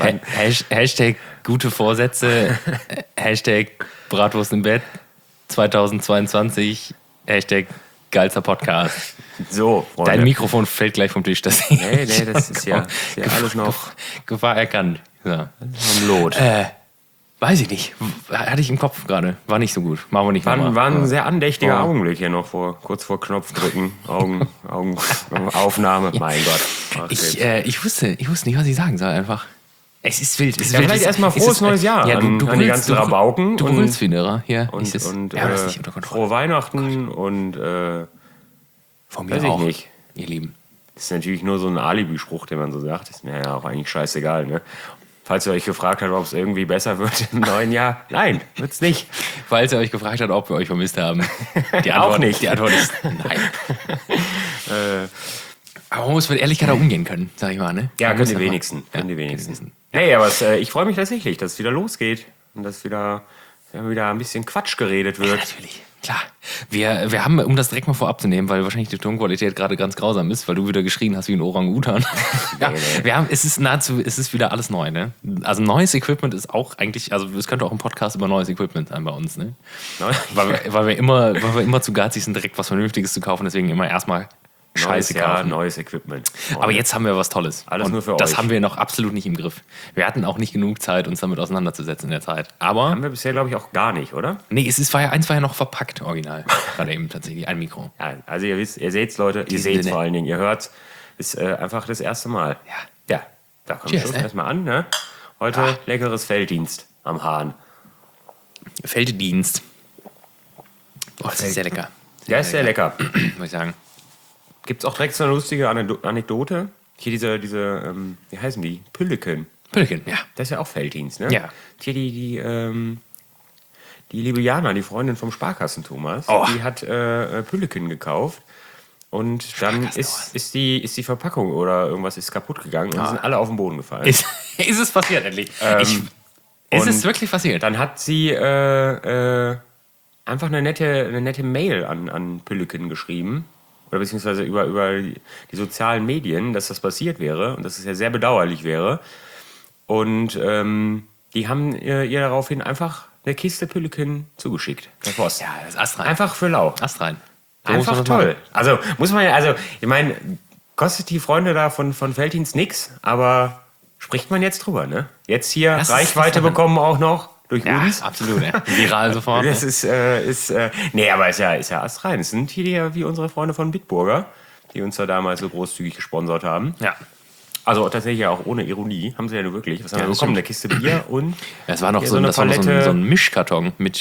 Hashtag gute Vorsätze, Hashtag Bratwurst im Bett 2022, Hashtag geilster Podcast. So, Freunde. Dein Mikrofon fällt gleich vom Tisch. Das Nee, das ist ja alles noch Gefahr erkannt. So. am Lot. Weiß ich nicht. Hatte ich im Kopf gerade. War nicht so gut. Machen wir nicht nochmal. War ein sehr andächtiger Augenblick hier noch kurz vor Knopfdrücken. Aufnahme. Mein Gott. Ach, Ich wusste nicht, was ich sagen soll einfach. Es ist wild. Es ist Ja, wild. vielleicht erstmal frohes neues Jahr Ja, an die ganzen Rabauken. Du brüllst wieder. Hier. Und das ist nicht unter Kontrolle. frohe Weihnachten und Von mir weiß ich auch, nicht. ihr Lieben. Das ist natürlich nur so ein Alibi-Spruch, den man so sagt. Ist mir ja auch eigentlich scheißegal, ne? Falls ihr euch gefragt habt, ob es irgendwie besser wird im neuen Jahr. Nein, wird's nicht. Falls ihr euch gefragt habt, ob wir euch vermisst haben. Die Auch Antwort, nicht. Die Antwort ist nein. Aber man muss mit Ehrlichkeit auch umgehen können, sag ich mal, ne? Ja, Man können muss die einfach- wenigsten. Ja, Können die wenigsten. Ja. Nee, aber ich freue mich tatsächlich, dass es wieder losgeht. Und dass wieder ein bisschen Quatsch geredet wird. Natürlich, klar. Wir haben, um das direkt mal vorab zu nehmen, weil wahrscheinlich die Tonqualität gerade ganz grausam ist, weil du wieder geschrien hast wie ein Orang-Utan. Ja, Nee. es ist wieder alles neu, ne? Also neues Equipment ist auch eigentlich, also es könnte auch ein Podcast über neues Equipment sein bei uns, ne? Weil wir immer zu geizig sind, direkt was Vernünftiges zu kaufen, deswegen immer erstmal Neues Scheiße Jahr, kaufen. neues Equipment. Aber jetzt haben wir was Tolles. Alles Und nur für das euch. haben wir noch absolut nicht im Griff. Wir hatten auch nicht genug Zeit, uns damit auseinanderzusetzen in der Zeit. Aber Haben wir bisher, glaube ich, auch gar nicht, oder? nee, eins war ja noch verpackt, original. Gerade eben tatsächlich, ein Mikro. Ja, also ihr seht's, Leute, ihr diesem seht's Sinne. vor allen Dingen, ihr hört's. Ist einfach das erste Mal. Ja, da kommen wir Cheers, schon erstmal an, ne? Heute leckeres Felddienst am Hahn. Felddienst. Oh, das ist sehr lecker. Der ist sehr lecker. Muss ich sagen. Gibt's auch direkt so eine lustige Anekdote? Hier diese wie heißen die? Pülleken. Pülken, ja. Das ist ja auch Felddienst, ne? Ja. Hier die liebe Jana, die Freundin vom Sparkassen-Thomas, Oh. die hat Pülleken gekauft. Und dann ist die Verpackung oder irgendwas ist kaputt gegangen und sind alle auf den Boden gefallen. Ist es passiert endlich? Ist es wirklich passiert? Dann hat sie einfach eine nette Mail an Pülleken geschrieben. Oder beziehungsweise über die sozialen Medien, dass das passiert wäre und dass es ja sehr bedauerlich wäre. Und die haben ihr daraufhin einfach eine Kiste Pülleken zugeschickt. Per Post. Ja, das ist astrein. Einfach für lau. Astrein. So muss Einfach man das toll. machen. Also muss man ja, ich meine, kostet die Freunde da von Felddienst nix, aber spricht man jetzt drüber, ne? Jetzt hier Das ist Reichweite das bekommen auch noch durch Ja, uns. absolut. Ja. Viral sofort. Das nee, aber ist ja astrein. Es sind hier wie unsere Freunde von Bitburger, die uns da damals so großzügig gesponsert haben. Ja. Also tatsächlich ja auch ohne Ironie, haben sie ja nur wirklich. Was haben wir das bekommen? stimmt. Eine Kiste Bier und Es war noch hier so ein Palette. Mischkarton mit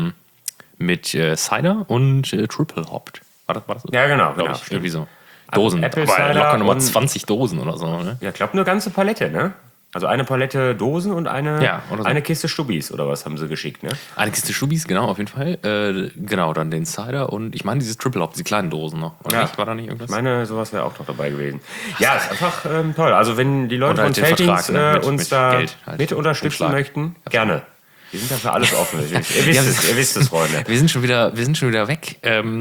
Cider und Triple Hopped. War das so? Ja, genau. Glaub genau. ich. Irgendwie so. Dosen. Apple Aber Cider locker nochmal und- 20 Dosen oder so, ne? Ja, ich glaube, eine ganze Palette, ne? Also eine Palette Dosen und Ja, oder so. eine Kiste Stubis oder was haben sie geschickt, ne? Eine Kiste Schubis, genau, auf jeden Fall. Genau, dann den Cider und ich meine dieses Triple Hop, diese kleinen Dosen noch. Oder Ja. nicht? War da nicht irgendwas? Ich meine, sowas wäre auch noch dabei gewesen. Ja, ist einfach toll. Also wenn die Leute Und halt von den Felddienst Vertrag, ne? uns Mit da Geld halt. mit unterstützen Umschlag. möchten, gerne. Wir sind dafür alles offen. ihr wisst es, Freunde. Wir sind schon wieder weg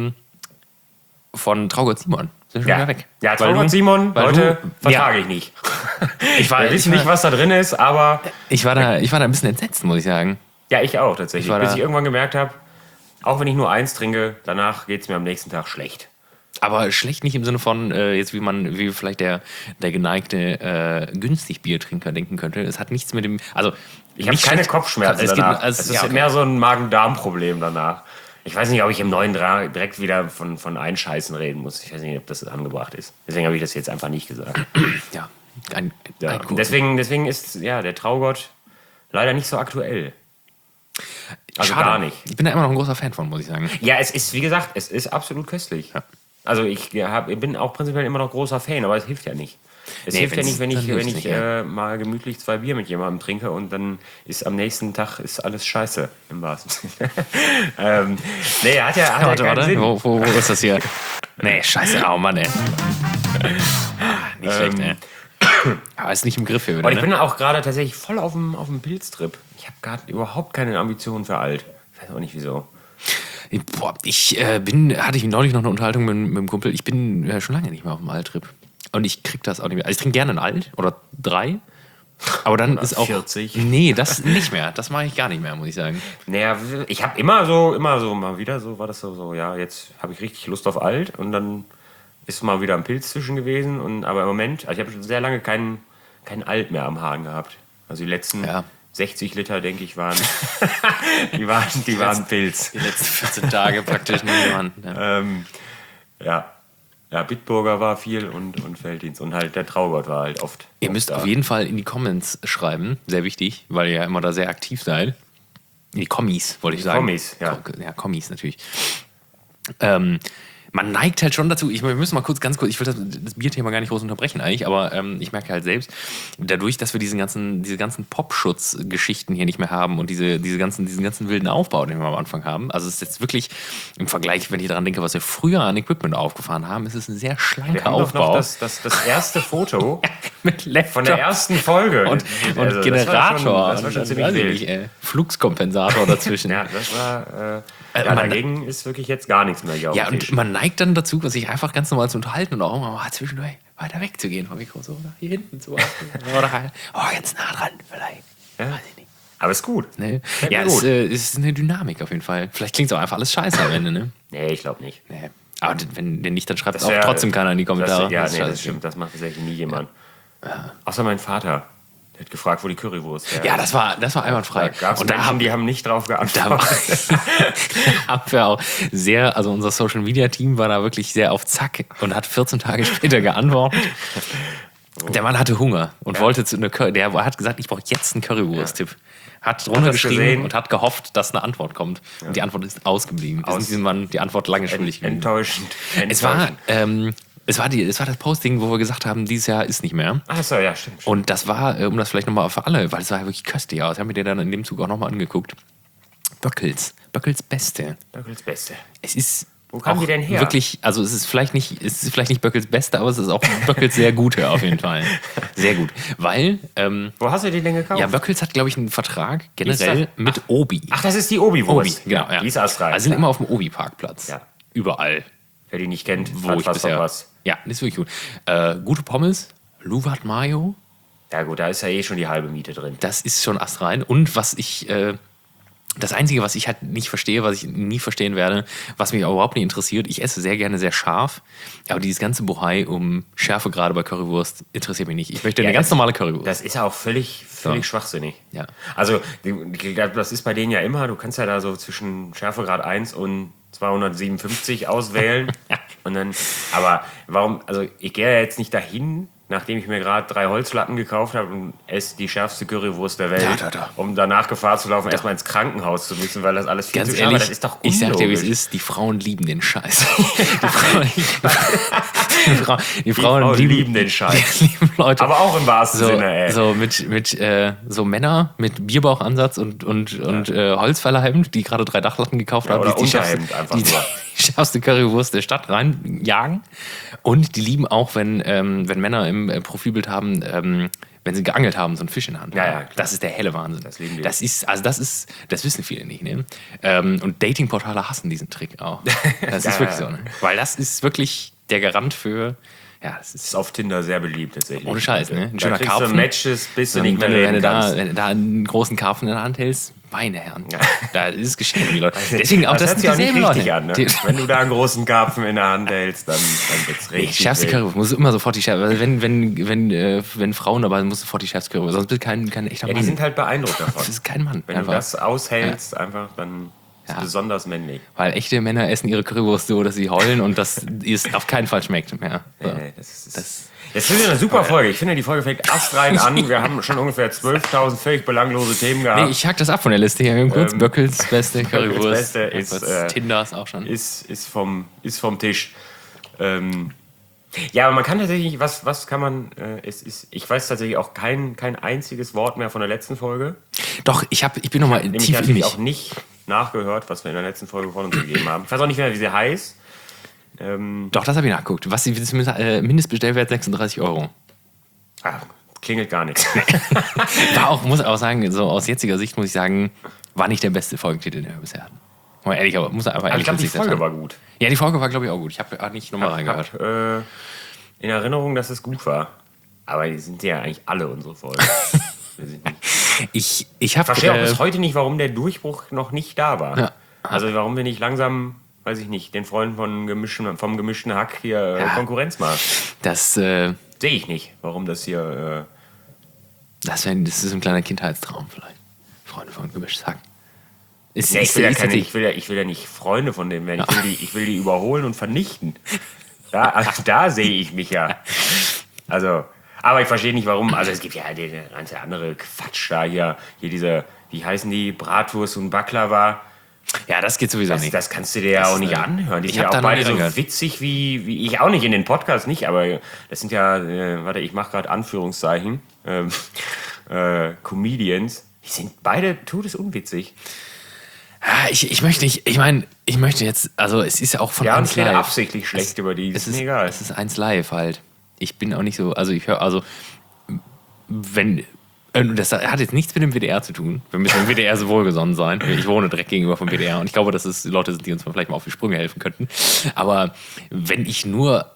von Traugott Simon. Sind schon wieder weg. Ja, Weil Traugott du- Simon, weil Leute, du- vertrage ich nicht. Ich war, Wir wissen nicht, was da drin ist, aber ich war da ein bisschen entsetzt, muss ich sagen. ja, ich auch tatsächlich. Ich war Bis da- ich irgendwann gemerkt habe, auch wenn ich nur eins trinke, danach geht es mir am nächsten Tag schlecht. Aber schlecht nicht im Sinne von, jetzt wie vielleicht der geneigte günstig Biertrinker denken könnte. Es hat nichts mit dem. Also, Ich habe keine Kopfschmerzen danach. Es ist okay. mehr so ein Magen-Darm-Problem danach. Ich weiß nicht, ob ich im neuen direkt wieder von Einscheißen reden muss. Ich weiß nicht, ob das angebracht ist. Deswegen habe ich das jetzt einfach nicht gesagt. Ja, Ja. ein Und deswegen ist der Traugott leider nicht so aktuell. Also Schade. gar nicht. Ich bin da immer noch ein großer Fan von, muss ich sagen. Ja, es ist, wie gesagt, es ist absolut köstlich. Also ich bin auch prinzipiell immer noch großer Fan, aber es hilft ja nicht. Es Nee, hilft ja nicht, wenn dann ich hilft's nicht, ja. mal gemütlich 2 Bier mit jemandem trinke und dann ist am nächsten Tag ist alles scheiße im wahrsten Sinne. Nee, hat ja keinen Sinn. Wo ist das hier? Nee, scheiße, oh Mann, ey. Nicht schlecht, ey. Aber ist nicht im Griff hier wieder, Aber ich ne? bin auch gerade tatsächlich voll auf dem Pilztrip. Ich habe gerade überhaupt keine Ambitionen für alt. Ich weiß auch nicht wieso. Boah, hatte ich neulich noch eine Unterhaltung mit dem Kumpel. Ich bin schon lange nicht mehr auf dem Alttrip. Und ich krieg das auch nicht mehr. Also ich trinke gerne einen Alt oder 3. Aber dann ist auch 40. Nee, das nicht mehr. Das mache ich gar nicht mehr, muss ich sagen. Naja, ich habe immer so mal wieder so, war das so, ja, jetzt habe ich richtig Lust auf alt und dann ist mal wieder ein Pilz zwischen gewesen. Aber im Moment, also ich habe schon sehr lange kein Alt mehr am Hahn gehabt. Also die letzten 60 Liter, denke ich, waren die waren Pilz. Die letzten 14 Tage praktisch niemand. Ja. Ja, Bitburger war viel und Felddienst und halt der Traugott war halt oft. Ihr müsst auf jeden Fall in die Comments schreiben, sehr wichtig, weil ihr ja immer da sehr aktiv seid. In die Kommis, wollte ich sagen. Kommis, ja. Ja, Kommis natürlich. Man neigt halt schon dazu, wir müssen mal ganz kurz, ich will das Bierthema gar nicht groß unterbrechen eigentlich, aber ich merke halt selbst, dadurch, dass wir diese ganzen Popschutz-Geschichten hier nicht mehr haben und diesen ganzen wilden Aufbau, den wir am Anfang haben, also es ist jetzt wirklich im Vergleich, wenn ich daran denke, was wir früher an Equipment aufgefahren haben, ist es ein sehr schlanker Aufbau. Noch das erste Foto mit Laptop von der ersten Folge. und also, Generator. Das war schon ziemlich wild. Fluxkompensator dazwischen. Ja, das war... dagegen ist wirklich jetzt gar nichts mehr hier auf Ja, dem Tisch. und man neigt dann dazu, sich einfach ganz normal zu unterhalten und auch mal zwischendurch weiter wegzugehen vom Mikro, so oder hier hinten zu. Oder halt, ganz nah dran vielleicht. Ja. Weiß ich nicht. Aber ist gut. Ne? Fällt Ja, mir gut. es ist eine Dynamik auf jeden Fall. Vielleicht klingt es auch einfach alles scheiße am Ende, ne? Nee, ich glaube nicht. Nee. Aber wenn nicht, dann schreibt es Das auch wär- trotzdem keiner in die Kommentare. Das stimmt. Das macht tatsächlich nie jemand. Außer mein Vater. Der hat gefragt, wo die Currywurst her ist. Ja, das war einwandfrei. Da gab es Menschen, die haben nicht drauf Da geantwortet. haben wir auch also unser Social Media Team war da wirklich sehr auf Zack und hat 14 Tage später geantwortet. Der Mann hatte Hunger und wollte der hat gesagt, ich brauche jetzt einen Currywurst-Tipp. Hat drunter geschrieben und hat gehofft, dass eine Antwort kommt. Und die Antwort ist ausgeblieben. Wir sind diesem Mann die Antwort lange schuldig gewesen. Enttäuschend. Es war das Posting, wo wir gesagt haben, dieses Jahr ist nicht mehr. Ach so, ja, stimmt. Und das war, um das vielleicht nochmal für alle, weil es sah ja wirklich köstlich aus. Ich habe mir den dann in dem Zug auch nochmal angeguckt. Böckels Beste. Böckels Beste. Es ist Wo kamen die denn her? Wirklich, also es ist vielleicht nicht Böckels Beste, aber es ist auch Böckels sehr Gute auf jeden Fall. Sehr gut. Weil, Wo hast du die denn gekauft? ja, Böckels hat, glaube ich, einen Vertrag generell mit Obi. Ach, das ist die Obi-Wurst. Obi, genau. Ja. Die ist astrein. Also sind immer auf dem Obi-Parkplatz. Ja. Überall. Wer die nicht kennt, Wo hat ich fast bisher. noch was. Ja, das ist wirklich gut. Gute Pommes, Luwat Mayo, Ja gut, da ist ja eh schon die halbe Miete drin. das ist schon astrein. Und das Einzige, was ich halt nicht verstehe, was ich nie verstehen werde, was mich auch überhaupt nicht interessiert, ich esse sehr gerne sehr scharf, aber dieses ganze Bohai um Schärfe gerade bei Currywurst interessiert mich nicht. Ich möchte eine ganz normale Currywurst. Das ist ja auch völlig schwachsinnig. Ja. Also, das ist bei denen ja immer, du kannst ja da so zwischen Schärfegrad 1 und 257 auswählen. Und dann, aber warum, also ich gehe ja jetzt nicht dahin, nachdem ich mir gerade 3 Holzlatten gekauft habe und esse die schärfste Currywurst der Welt, um danach Gefahr zu laufen, erstmal ins Krankenhaus zu müssen, weil das alles viel Ganz zu scharf ehrlich, ist. Das ist doch ich sag dir, wie es unlogisch. ist, die Frauen lieben den Scheiß. Die Frauen lieben den Scheiß. Die lieben Leute. Aber auch im wahrsten so, Sinne, ey. so mit so Männer mit Bierbauchansatz und Holzfällerhemd, die gerade 3 Dachlatten gekauft haben, oder die Unterhemd einfach die nur. schärfste Currywurst der Stadt reinjagen. Und die lieben auch, wenn Männer im Profilbild haben, wenn sie geangelt haben, so einen Fisch in der Hand. Ja, klar. Das ist der helle Wahnsinn. Das lieben die. Das wissen viele nicht. Ne? Und Datingportale hassen diesen Trick auch. Das ist wirklich so. Ne? Weil das ist wirklich der Garant für, ja, das ist auf Tinder sehr beliebt tatsächlich. ohne Scheiß, ne? Ein Da schöner kriegst du Karpfen. Matches, bis du nicht mehr wenn reden kannst. du da einen großen Karpfen in der Hand hältst, meine Herren, da ist es geschehen, die Leute. Deswegen auch das hört das sich auch nicht dieselben richtig Leute. an, ne? Wenn du da einen großen Karpfen in der Hand hältst, dann wird's Nee, richtig schärfste wild. Currywurst, muss immer sofort die schärfste. Also wenn Frauen dabei sind, muss sofort die schärfste Currywurst. Sonst bist du kein echter Ja, Mann. die sind halt beeindruckt davon. Das ist kein Mann. Wenn einfach. du das aushältst, einfach, dann ist Ja. es besonders männlich. Weil echte Männer essen ihre Currywurst so, dass sie heulen und das ist auf keinen Fall schmeckt mehr. So. Das ist eine super Folge. Ich finde, die Folge fängt astrein an. Wir haben schon ungefähr 12.000 völlig belanglose Themen gehabt. Nee, ich hack das ab von der Liste hier. Kurz Böckels Beste Currywurst. Beste ist, Tinder ist auch schon. Ist vom Tisch. Ja, aber man kann tatsächlich, was kann man, ich weiß tatsächlich auch kein einziges Wort mehr von der letzten Folge. Doch, ich bin nochmal Nämlich tief in natürlich mich. auch nicht nachgehört, was wir in der letzten Folge von uns gegeben haben. Ich weiß auch nicht mehr, wie sie heißt. Doch, das habe ich nachgeguckt. Was ist Mindestbestellwert 36 €. Klingelt gar nichts. Muss auch sagen, so aus jetziger Sicht muss ich sagen, war nicht der beste Folgentitel, den wir bisher hatten. Mal ehrlich, aber muss einfach Aber ehrlich ich glaube, die mit sich Folge sein. war gut. Ja, die Folge war, glaube ich, auch gut. Ich habe nicht nochmal reingehört. In Erinnerung, dass es gut war. Aber die sind ja eigentlich alle unsere Folgen. Ich verstehe auch bis heute nicht, warum der Durchbruch noch nicht da war. Ja. Also warum wir nicht langsam, weiß ich nicht, den Freunden vom gemischten Hack hier Konkurrenz machen. Das sehe ich nicht, warum das hier... das ist ein kleiner Kindheitstraum vielleicht. Freunde von gemischtes Hack. Ich will ja nicht Freunde von denen werden. Ich will die überholen und vernichten. Da sehe ich mich ja. Also, aber ich verstehe nicht, warum. Also es gibt ja den ganze andere Quatsch da hier diese, wie heißen die, Bratwurst und Baklava. Ja, das geht sowieso nicht. Das kannst du dir ja auch nicht anhören. Die sind ja auch beide so witzig wie ich auch nicht in den Podcasts nicht, aber das sind ja, ich mache gerade Anführungszeichen, Comedians. Die sind beide todesunwitzig. Ich möchte jetzt, also es ist ja auch von 1 Live. Absichtlich schlecht über die, ist mir egal. Es ist 1 Live halt. Ich bin auch nicht so, also ich höre, also wenn, das hat jetzt nichts mit dem WDR zu tun. Wir müssen dem WDR so wohlgesonnen sein. Ich wohne direkt gegenüber vom WDR und ich glaube, dass es Leute sind, die uns vielleicht mal auf die Sprünge helfen könnten. Aber wenn ich nur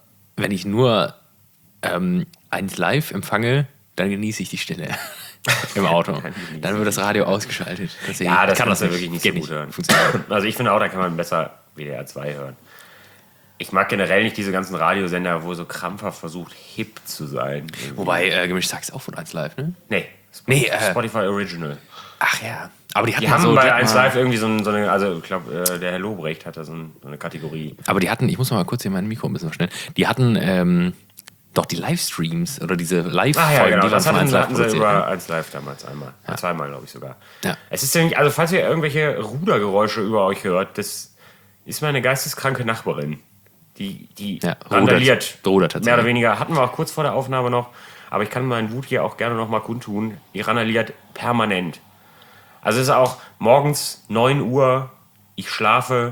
1 Live empfange, dann genieße ich die Stille. Im Auto. Dann wird das Radio ausgeschaltet. Das kann das ja wirklich nicht so gut hören. Also ich finde auch, da kann man besser WDR 2 hören. Ich mag generell nicht diese ganzen Radiosender, wo so krampfhaft versucht, hip zu sein. Irgendwie. Wobei, gemischtes Hack ist auch von 1 Live, ne? Nee, Spotify Original. Ach ja. Aber die haben so, bei 1 Live irgendwie so eine, also ich glaube, der Herr Lobrecht hatte so eine Kategorie. Aber die hatten, ich muss mal kurz hier mein Mikro ein bisschen schnell, die hatten doch die Livestreams oder diese Live-Folgen, genau. die Das hatten sie über ne? 1 Live damals einmal. Ja. 2-mal, glaube ich sogar. Ja. Es ist nämlich, also falls ihr irgendwelche Rudergeräusche über euch hört, das ist meine geisteskranke Nachbarin. Die randaliert. Rudert mehr oder weniger. Hatten wir auch kurz vor der Aufnahme noch. Aber ich kann meinen Wut hier auch gerne noch mal kundtun. Die randaliert permanent. Also es ist auch morgens 9 Uhr. Ich schlafe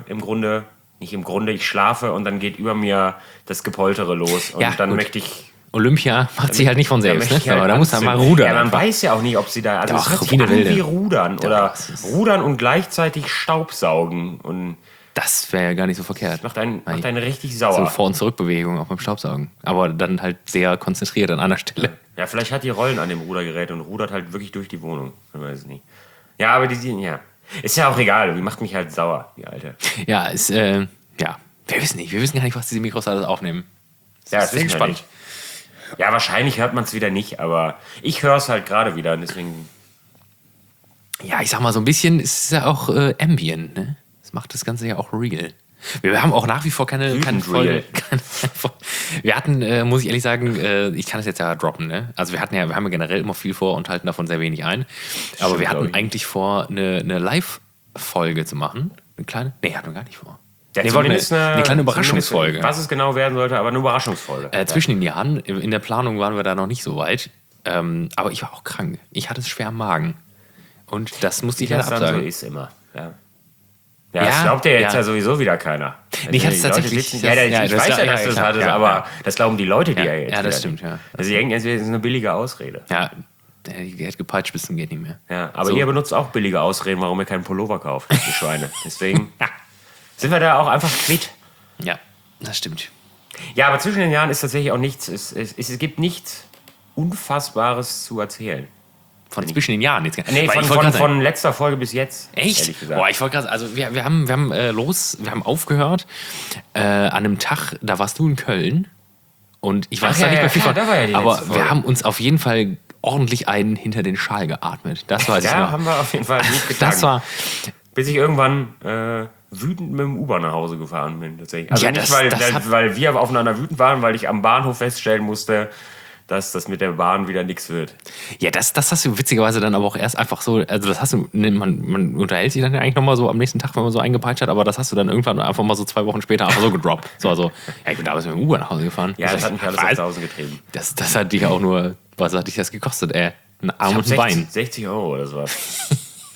ich schlafe und dann geht über mir das Gepoltere los. Und dann möchte ich... Olympia macht sich halt nicht von selbst, ne? Halt aber da muss man mal rudern. Ja, man weiß ja auch nicht, ob sie da... Also es hört sich an wie Rudern. Oder Rudern und gleichzeitig Staubsaugen. Und das wäre ja gar nicht so verkehrt. Macht einen richtig sauer. So Vor- und Zurückbewegung auch beim Staubsaugen. Aber dann halt sehr konzentriert an einer Stelle. Ja, vielleicht hat die Rollen an dem Rudergerät und rudert halt wirklich durch die Wohnung. Man weiß es nicht. Ja, aber ist ja auch egal. Die macht mich halt sauer, die Alte. Ja, wir wissen gar nicht, was diese Mikros alles aufnehmen. Ja, das ist gespannt. Ja, wahrscheinlich hört man es wieder nicht, aber ich höre es halt gerade wieder und deswegen... Ja, ich sag mal, so ein bisschen ist es ja auch Ambient, ne? Das macht das Ganze ja auch real. Wir haben auch nach wie vor keine Folge. Wir hatten, muss ich ehrlich sagen, ich kann es jetzt ja droppen, ne? Also wir haben ja generell immer viel vor und halten davon sehr wenig ein. Aber stimmt, wir hatten eigentlich vor, eine Live-Folge zu machen. Eine kleine? Nee, hatten wir gar nicht vor. Ja, wir wollten eine kleine Überraschungsfolge. Was es genau werden sollte, aber eine Überraschungsfolge. Zwischen den Jahren, in der Planung waren wir da noch nicht so weit. Aber ich war auch krank. Ich hatte es schwer am Magen. Und das musste ich leider absagen. So ist immer, ja. Ja, das glaubt ja jetzt ja sowieso wieder keiner. Nee, ich hatte es tatsächlich. Ich weiß ja, dass du es hattest, aber das glauben die Leute, die ja jetzt. Ja, das stimmt, ja. Also, die denken, es ist eine billige Ausrede. Ja, der hat gepeitscht bis zum geht nicht mehr. Ja, aber ihr benutzt auch billige Ausreden, warum ihr keinen Pullover kauft, die Schweine. Deswegen sind wir da auch einfach quitt. Ja, das stimmt. Ja, aber zwischen den Jahren ist tatsächlich auch nichts, es gibt nichts Unfassbares zu erzählen. Von zwischen den Jahren jetzt. Nee, von letzter Folge bis jetzt. Echt? Boah, ich wollte gerade, also wir haben aufgehört an einem Tag, da warst du in Köln und ich weiß da nicht mehr viel von, aber wir haben uns auf jeden Fall ordentlich einen hinter den Schal geatmet. Das weiß ich noch. Ja, haben wir auf jeden Fall gut getan. Das war... Bis ich irgendwann wütend mit dem U-Bahn nach Hause gefahren bin. Tatsächlich. Also ja, nicht, weil wir aufeinander wütend waren, weil ich am Bahnhof feststellen musste, dass das mit der Bahn wieder nichts wird. Ja, das hast du witzigerweise dann aber auch erst einfach so, also das hast du, man unterhält sich dann ja eigentlich nochmal so am nächsten Tag, wenn man so eingepeitscht hat, aber das hast du dann irgendwann einfach mal so 2 Wochen später einfach so gedroppt. So, also, ja, ich bin damals mit dem Uber nach Hause gefahren. Ja, das hat mich alles nach Hause getrieben. Das hat dich auch nur, was hat dich das gekostet, Ein Arm und ein Bein. 60 € oder sowas.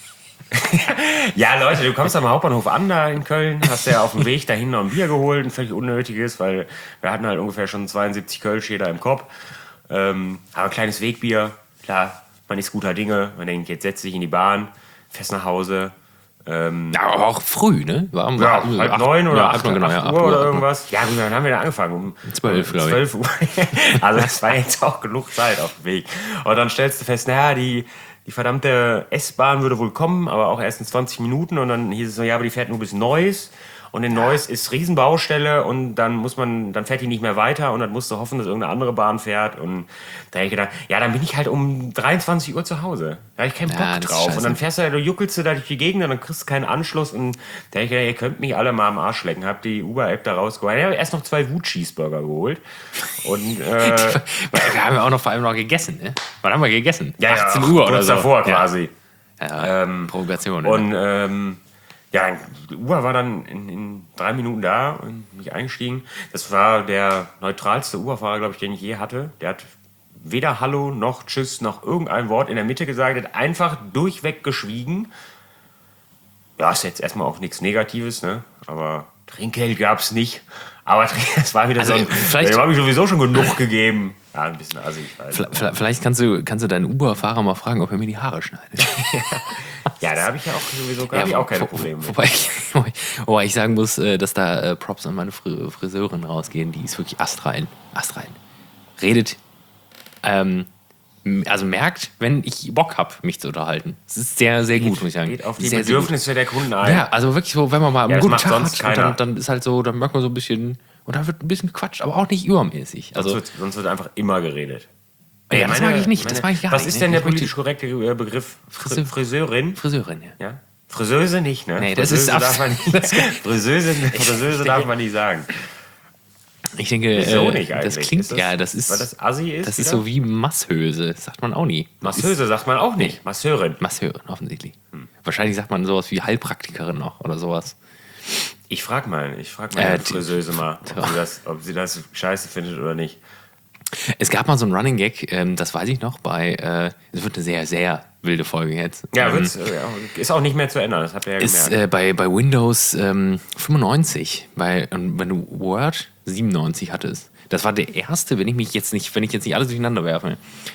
Ja, Leute, du kommst am Hauptbahnhof an, da in Köln, hast ja auf dem Weg dahin noch ein Bier geholt, ein völlig unnötiges, weil wir hatten halt ungefähr schon 72 Kölsch jeder im Kopf. Haben ein kleines Wegbier, klar, man ist guter Dinge, man denkt, jetzt setzt dich in die Bahn, fährst nach Hause, aber auch früh, ne? War halb 9 oder 8 Uhr, genau, 8 Uhr oder irgendwas. Ja, gut, dann haben wir da angefangen. Um 12, glaube ich. 12 Uhr. Also das war jetzt auch genug Zeit auf dem Weg. Und dann stellst du fest, naja, die verdammte S-Bahn würde wohl kommen, aber auch erst in 20 Minuten. Und dann hieß es so, ja, aber die fährt nur bis Neuss. Und in Neuss ist Riesenbaustelle und dann fährt die nicht mehr weiter und dann musst du hoffen, dass irgendeine andere Bahn fährt. Und da habe ich gedacht, ja, dann bin ich halt um 23 Uhr zu Hause. Da habe ich keinen Bock drauf. Und dann fährst du, du juckelst du da durch die Gegend und dann kriegst du keinen Anschluss. Und da habe ich gedacht, ihr könnt mich alle mal am Arsch lecken. Hab die Uber-App da rausgeholt. Ich habe erst noch 2 Wut-Cheeseburger geholt. Und, wir haben ja auch noch vor allem noch gegessen, ne? Wann haben wir gegessen? Ja, 18 Uhr oder so. Davor quasi. Ja, Provokation. Und, ja, die Uber war dann in 3 Minuten da und mich eingestiegen. Das war der neutralste Uberfahrer, glaube ich, den ich je hatte. Der hat weder Hallo noch Tschüss noch irgendein Wort in der Mitte gesagt. Er hat einfach durchweg geschwiegen. Ja, ist jetzt erstmal auch nichts Negatives, ne? Aber Trinkgeld gab es nicht. Aber es war wieder so ein... Dem habe ich sowieso schon genug gegeben. Ja, ein bisschen assig. Vielleicht kannst du deinen Uber-Fahrer mal fragen, ob er mir die Haare schneidet. Ja, da habe ich ja auch sowieso auch keine Probleme mit. Wobei ich sagen muss, dass da Props an meine Friseurin rausgehen. Die ist wirklich astrein. Redet, also merkt, wenn ich Bock habe, mich zu unterhalten. Das ist sehr, sehr gut, muss ich sagen. Geht auf die Bedürfnisse der Kunden ein. Ja, also wirklich so, wenn man mal einen guten Tag hat, dann ist halt so, dann merkt man so ein bisschen, und dann wird ein bisschen gequatscht, aber auch nicht übermäßig. Also, sonst wird einfach immer geredet. Ja, das mag ich nicht. Das mag ich gar was nicht. Ist denn der politisch korrekte Begriff? Friseurin? Friseurin, ja. Friseuse nicht, ne? Nee, das ist darf man nicht. Friseuse darf man nicht sagen. Ich denke, wieso nicht eigentlich? Das klingt, weil das Assi ist. Das ist so wie Masseuse, das sagt man auch nie. Masseuse sagt man auch nicht. Masseurin. Masseurin, offensichtlich. Wahrscheinlich sagt man sowas wie Heilpraktikerin noch oder sowas. Ich frag mal die Friseuse mal, ob sie das scheiße findet oder nicht. Es gab mal so einen Running Gag, das weiß ich noch, es wird eine sehr, sehr wilde Folge jetzt. Ja, ist auch nicht mehr zu ändern, das habt ihr ja gemerkt. Ist bei Windows 95, wenn du Word 97 hattest. Das war der erste, wenn ich jetzt nicht alles durcheinander werfe.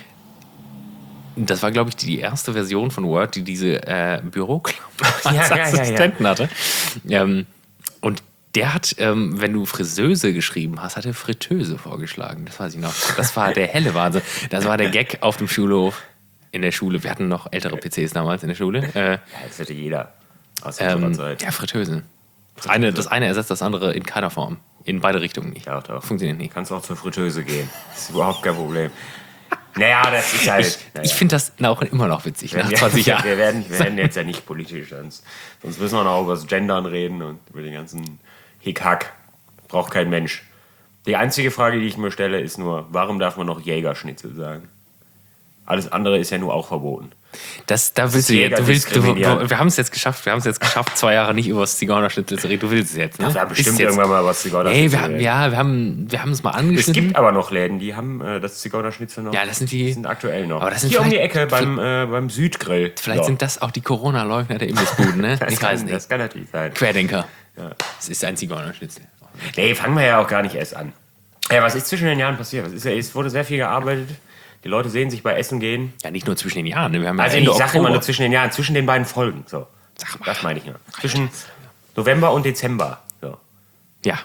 Das war, glaube ich, die erste Version von Word, die diese Büroklammer als Assistenten hatte. Und der hat, wenn du Friseuse geschrieben hast, hat er Fritteuse vorgeschlagen. Das weiß ich noch. Das war der helle Wahnsinn. Das war der Gag auf dem Schulhof. In der Schule. Wir hatten noch ältere PCs damals in der Schule. Das hatte jeder aus der Zeit. Ja, Fritteuse. Das eine ersetzt das andere in keiner Form. In beide Richtungen nicht. Ja, doch. Funktioniert nicht. Kannst auch zur Fritteuse gehen. Das ist überhaupt kein Problem. Naja, das ist halt... Ich finde das auch immer noch witzig. Nach 20 Jahren. Wir werden jetzt ja nicht politisch. Sonst müssen wir noch über das Gendern reden und über den ganzen Hickhack. Braucht kein Mensch. Die einzige Frage, die ich mir stelle, ist nur, warum darf man noch Jägerschnitzel sagen? Alles andere ist ja nur auch verboten. Wir haben es jetzt geschafft, 2 Jahre nicht über das Zigeunerschnitzel zu reden. Du willst es jetzt, ne? Wir haben bestimmt irgendwann mal was Zigeunerschnitzel reden. Wir haben es mal angeschnitten. Es gibt aber noch Läden, die haben das Zigeunerschnitzel noch. Ja, das sind aktuell noch. Aber das sind hier um die Ecke beim Südgrill. Vielleicht sind das auch die Corona-Leugner der Imbissbuden, ne? Ich weiß nicht. Das kann natürlich sein. Querdenker. Ja. Es ist ein Zigeunerschnitzel. Nee, fangen wir ja auch gar nicht erst an. Ja, was ist zwischen den Jahren passiert? Es wurde sehr viel gearbeitet. Die Leute sehen sich bei Essen gehen. Ja, nicht nur zwischen den Jahren. Ne? Wir haben ich sage immer nur zwischen den Jahren, zwischen den beiden Folgen. So. Sag mal. Das meine ich nur. Zwischen November und Dezember. So. Ja.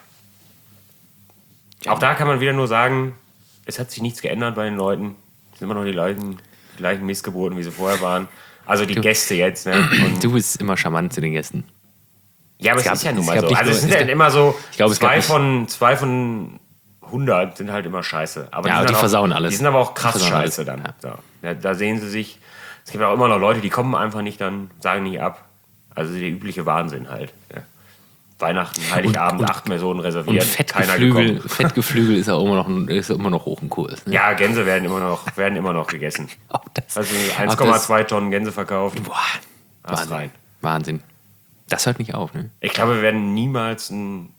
Auch da kann man wieder nur sagen, es hat sich nichts geändert bei den Leuten. Es sind immer noch die gleichen Missgeburten, wie sie vorher waren. Also die Gäste jetzt. Ne? Und du bist immer charmant zu den Gästen. Ja, aber es ist ja nun mal so. Also es sind ja immer so, zwei von 100 sind halt immer scheiße. Aber ja, die versauen alles. Die sind aber auch krass scheiße dann. Ja. So. Ja, da sehen sie sich. Es gibt auch immer noch Leute, die kommen einfach nicht dann, sagen nicht ab. Also der übliche Wahnsinn halt. Ja. Weihnachten, Heiligabend, 8 Personen reserviert, keiner gekommen. Fettgeflügel ist ja immer noch hoch im Kurs. Ne? Ja, Gänse werden immer noch gegessen. Also 1,2 Tonnen Gänse verkauft. Boah, Wahnsinn. Das hört nicht auf, ne? Ich glaube, wir werden niemals einen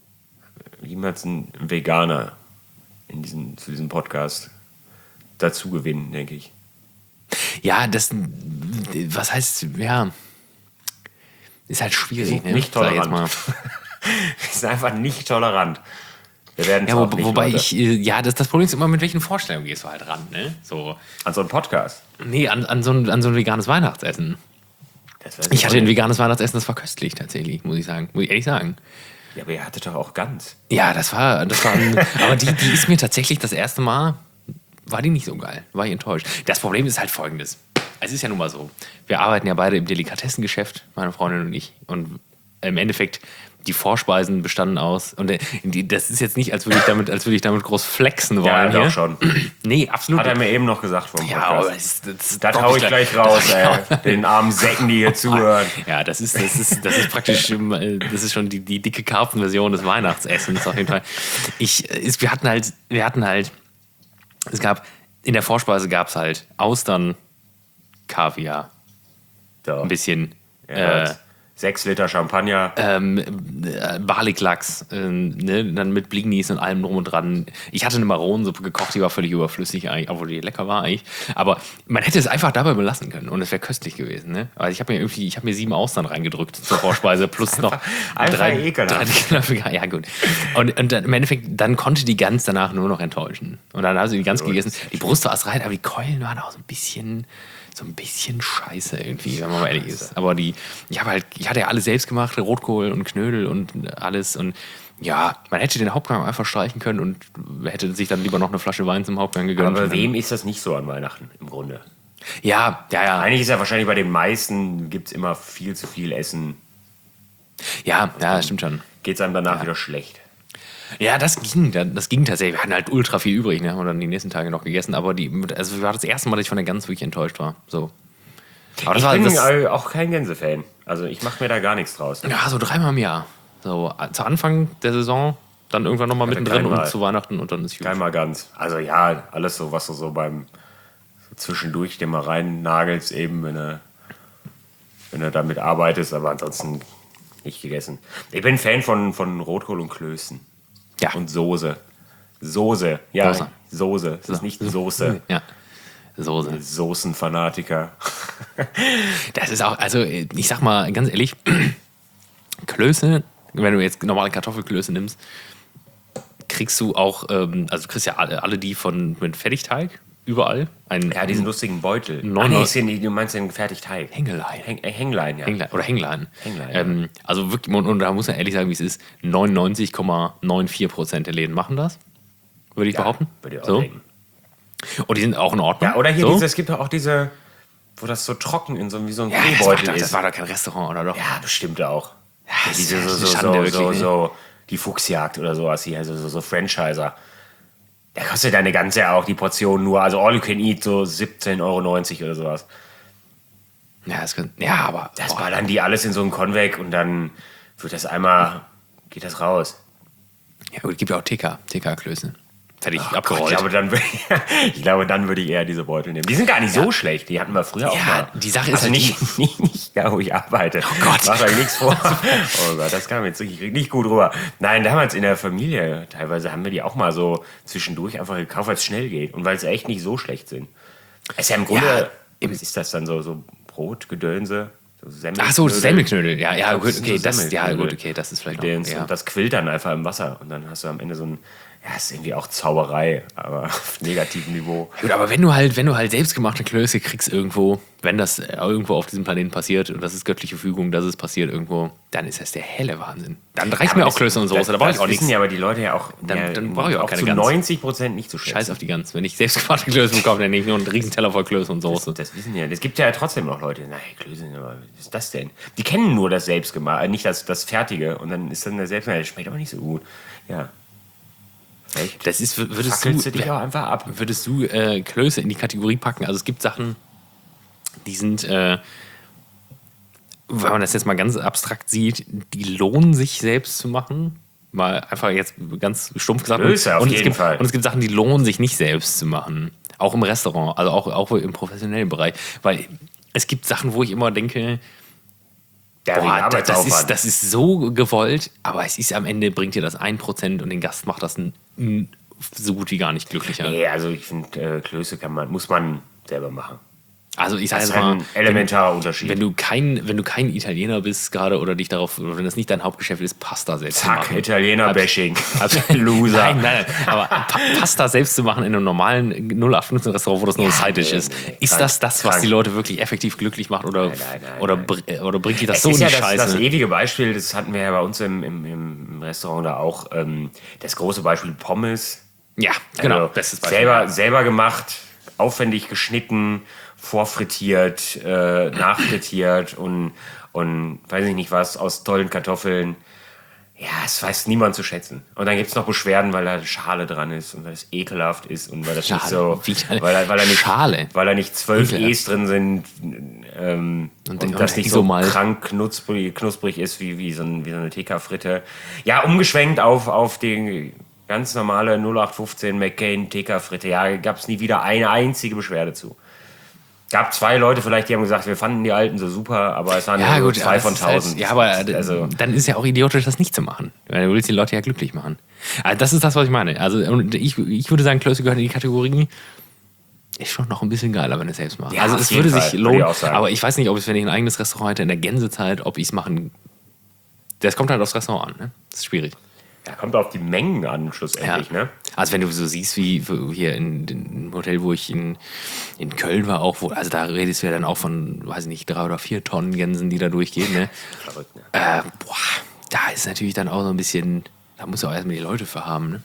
Veganer zu diesem Podcast dazu gewinnen, denke ich. Ja, was heißt, ja, ist halt schwierig. Nicht tolerant. Wir sind einfach nicht tolerant. Wir werden wobei das Problem ist immer, mit welchen Vorstellungen gehst du halt ran, ne? So. An so einen Podcast? Nee, an so ein veganes Weihnachtsessen. Ich hatte ein veganes Weihnachtsessen, das war köstlich tatsächlich, muss ich ehrlich sagen. Ja, aber ihr hattet doch auch Gans. Ja, das war aber die ist mir tatsächlich das erste Mal, war die nicht so geil, war ich enttäuscht. Das Problem ist halt folgendes. Es ist ja nun mal so, wir arbeiten ja beide im Delikatessengeschäft, meine Freundin und ich, und im Endeffekt die Vorspeisen bestanden aus, und das ist jetzt nicht, als würde ich damit groß flexen wollen. Ja, hier. doch schon. Nee, absolut. Hat er mir eben noch gesagt vom Podcast. Ja, aber das hau ich gleich raus, ey. Den armen Säcken, die hier zuhören. Ja, das ist praktisch, das ist schon die dicke Karpfenversion des Weihnachtsessens auf jeden Fall. Wir hatten halt, es gab, in der Vorspeise gab es halt Austern, Kaviar, So. ein bisschen 6 Liter Champagner. Barliklachs, ne? Dann mit Blingnis und allem drum und dran. Ich hatte eine Maronensuppe gekocht, die war völlig überflüssig eigentlich, obwohl die lecker war eigentlich. Aber man hätte es einfach dabei belassen können und es wäre köstlich gewesen. Ne? Also ich habe mir 7 Austern reingedrückt zur Vorspeise plus noch drei Knöpfe. Ja gut. Und dann, im Endeffekt, dann konnte die Gans danach nur noch enttäuschen. Und dann hast du die Gans gegessen. Die Brust war erst rein, aber die Keulen waren auch so ein bisschen scheiße irgendwie, wenn man mal ehrlich ist. Aber ich hatte ja alles selbst gemacht, Rotkohl und Knödel und alles. Und ja, man hätte den Hauptgang einfach streichen können und hätte sich dann lieber noch eine Flasche Wein zum Hauptgang gegönnt. Aber wem ist das nicht so an Weihnachten im Grunde? Ja. Eigentlich ist ja wahrscheinlich bei den meisten, gibt es immer viel zu viel Essen. Ja, stimmt schon. Geht es einem danach wieder schlecht. Ja, das ging tatsächlich. Wir hatten halt ultra viel übrig, ne? Haben wir dann die nächsten Tage noch gegessen. Aber war das erste Mal, dass ich von der Gans wirklich enttäuscht war. So. Aber ich bin auch kein Gänse-Fan. Also ich mache mir da gar nichts draus. Ja, so 3-mal im Jahr. So zu Anfang der Saison, dann irgendwann nochmal mittendrin und zu Weihnachten und dann ist gut. Keinmal Gans. Also ja, alles so, was du so beim zwischendurch dir mal rein nagelst, eben, wenn du damit arbeitest, aber ansonsten nicht gegessen. Ich bin Fan von Rotkohl und Klößen. Ja. Und Soße. Ja, Soße. Es ist nicht Soße. Ja, Soße. Soßenfanatiker. Das ist auch, also ich sag mal ganz ehrlich, Klöße, wenn du jetzt normale Kartoffelklöße nimmst, kriegst du auch, also du kriegst ja alle die mit Fertigteig, überall. Diesen lustigen Beutel. Du meinst den Fertigteig. Hänglein. Hänglein, ja. Hänglein. Ja. Also wirklich, und da muss man ehrlich sagen, wie es ist, 99,94% der Läden machen das, würde ich behaupten. Würde ich auch so. denken. Und die sind auch in Ordnung. Ja, oder hier so. es gibt ja auch diese, wo das so trocken wie so ein ja, Kleebeutel ist. Das war doch kein Restaurant, oder doch? Ja, bestimmt auch. Ja, diese die Fuchsjagd oder sowas hier, also so Franchiser. Da kostet deine ganze auch die Portion nur, also all you can eat, so 17,90 € oder sowas. Ja, aber... Das ballern die alles in so einen Konvek und dann geht das raus. Ja gut, es gibt ja auch TK-Klöße. Fertig abgerollt. Ich glaube, dann würde ich eher diese Beutel nehmen. Die sind gar nicht so schlecht. Die hatten wir früher auch mal. Die Sache ist halt nicht da, wo ich arbeite. Oh Gott. Mach euch nichts vor. Oh Gott, das kam jetzt nicht gut rüber. Nein, damals in der Familie, teilweise haben wir die auch mal so zwischendurch einfach gekauft, weil es schnell geht und weil sie echt nicht so schlecht sind. Es ist ja im Grunde, was ist das dann so Brotgedönse? Semmelknödel. Ja, gut, okay, das ist vielleicht noch. Und das quillt dann einfach im Wasser und dann hast du am Ende so ein... Ja, ist irgendwie auch Zauberei, aber auf negativem Niveau. Gut, aber wenn du halt selbstgemachte Klöße kriegst irgendwo, wenn das irgendwo auf diesem Planeten passiert und das ist göttliche Fügung, dass es passiert irgendwo, dann ist das der helle Wahnsinn. Dann reicht mir auch Klöße und Soße, da brauche ich auch nichts. Das wissen ja aber die Leute ja auch. Dann brauche ich auch keine Gans. 90% nicht zu schätzen. Scheiß auf die Gans. Wenn ich selbstgemachte Klöße bekomme, dann nehme ich nur einen riesen Teller voll Klöße und Soße. Das wissen ja. Es gibt ja trotzdem noch Leute, Klöße, was ist das denn? Die kennen nur das Selbstgemachte, nicht das Fertige und dann ist dann der Selbstgemachte, das schmeckt aber nicht so gut. Ja. Echt? Das ist, würdest du Klöße in die Kategorie packen? Also es gibt Sachen, die sind, wenn man das jetzt mal ganz abstrakt sieht, die lohnen sich selbst zu machen. Mal einfach jetzt ganz stumpf gesagt. Klöße auf jeden Fall. Und es gibt Sachen, die lohnen sich nicht selbst zu machen. Auch im Restaurant, also auch im professionellen Bereich. Weil es gibt Sachen, wo ich immer denke, das ist so gewollt, aber es ist am Ende, bringt dir das 1% und den Gast macht das so gut wie gar nicht glücklicher. Nee, also ich finde, Klöße muss man selber machen. Also ich sage Das jetzt ist mal, ein elementarer Unterschied. wenn du kein Italiener bist gerade oder dich darauf, oder wenn das nicht dein Hauptgeschäft ist, Pasta selbst zu Zack, machen. Italiener-Bashing. Loser. Nein, aber Pasta selbst zu machen in einem normalen 0815-Restaurant, wo das nur ein Side-Dish ist, ist das, was die Leute wirklich effektiv glücklich macht oder bringt die das so in die Scheiße? Das ewige Beispiel, das hatten wir ja bei uns im Restaurant da auch, das große Beispiel Pommes. Ja, genau. Also bestes Beispiel. selber gemacht, aufwendig geschnitten, vorfrittiert, nachfrittiert und weiß ich nicht was, aus tollen Kartoffeln. Ja, es weiß niemand zu schätzen. Und dann gibt es noch Beschwerden, weil da Schale dran ist und weil es ekelhaft ist und weil das nicht so. Weil da nicht 12 E's drin sind und das nicht so krank knusprig ist wie so eine TK-Fritte. Ja, umgeschwenkt auf die ganz normale 0815 McCain TK-Fritte. Ja, gab es nie wieder eine einzige Beschwerde zu. Gab 2 Leute vielleicht, die haben gesagt, wir fanden die Alten so super, aber es waren nur 2 von 1000. Ja, aber dann ist es ja auch idiotisch, das nicht zu machen. Weil du willst die Leute ja glücklich machen. Also das ist das, was ich meine. Also ich würde sagen, Klöße gehört in die Kategorie, ist schon noch ein bisschen geiler, wenn du es selbst machst. Ja, also es würde sich lohnen, aber ich weiß nicht, ob es, wenn ich ein eigenes Restaurant hätte in der Gänsezeit, ob ich es machen. Das kommt halt aufs Restaurant an, ne? Das ist schwierig. Ja, kommt auf die Mengen an, schlussendlich, ja. Ne? Also wenn du so siehst, wie hier in dem Hotel, wo ich in Köln war, auch, also da redest du ja dann auch von, weiß ich nicht, 3 oder 4 Tonnen Gänsen, die da durchgehen, ne? Verrückt, ne? Da ist natürlich dann auch so ein bisschen, da musst du auch erstmal die Leute für haben, ne?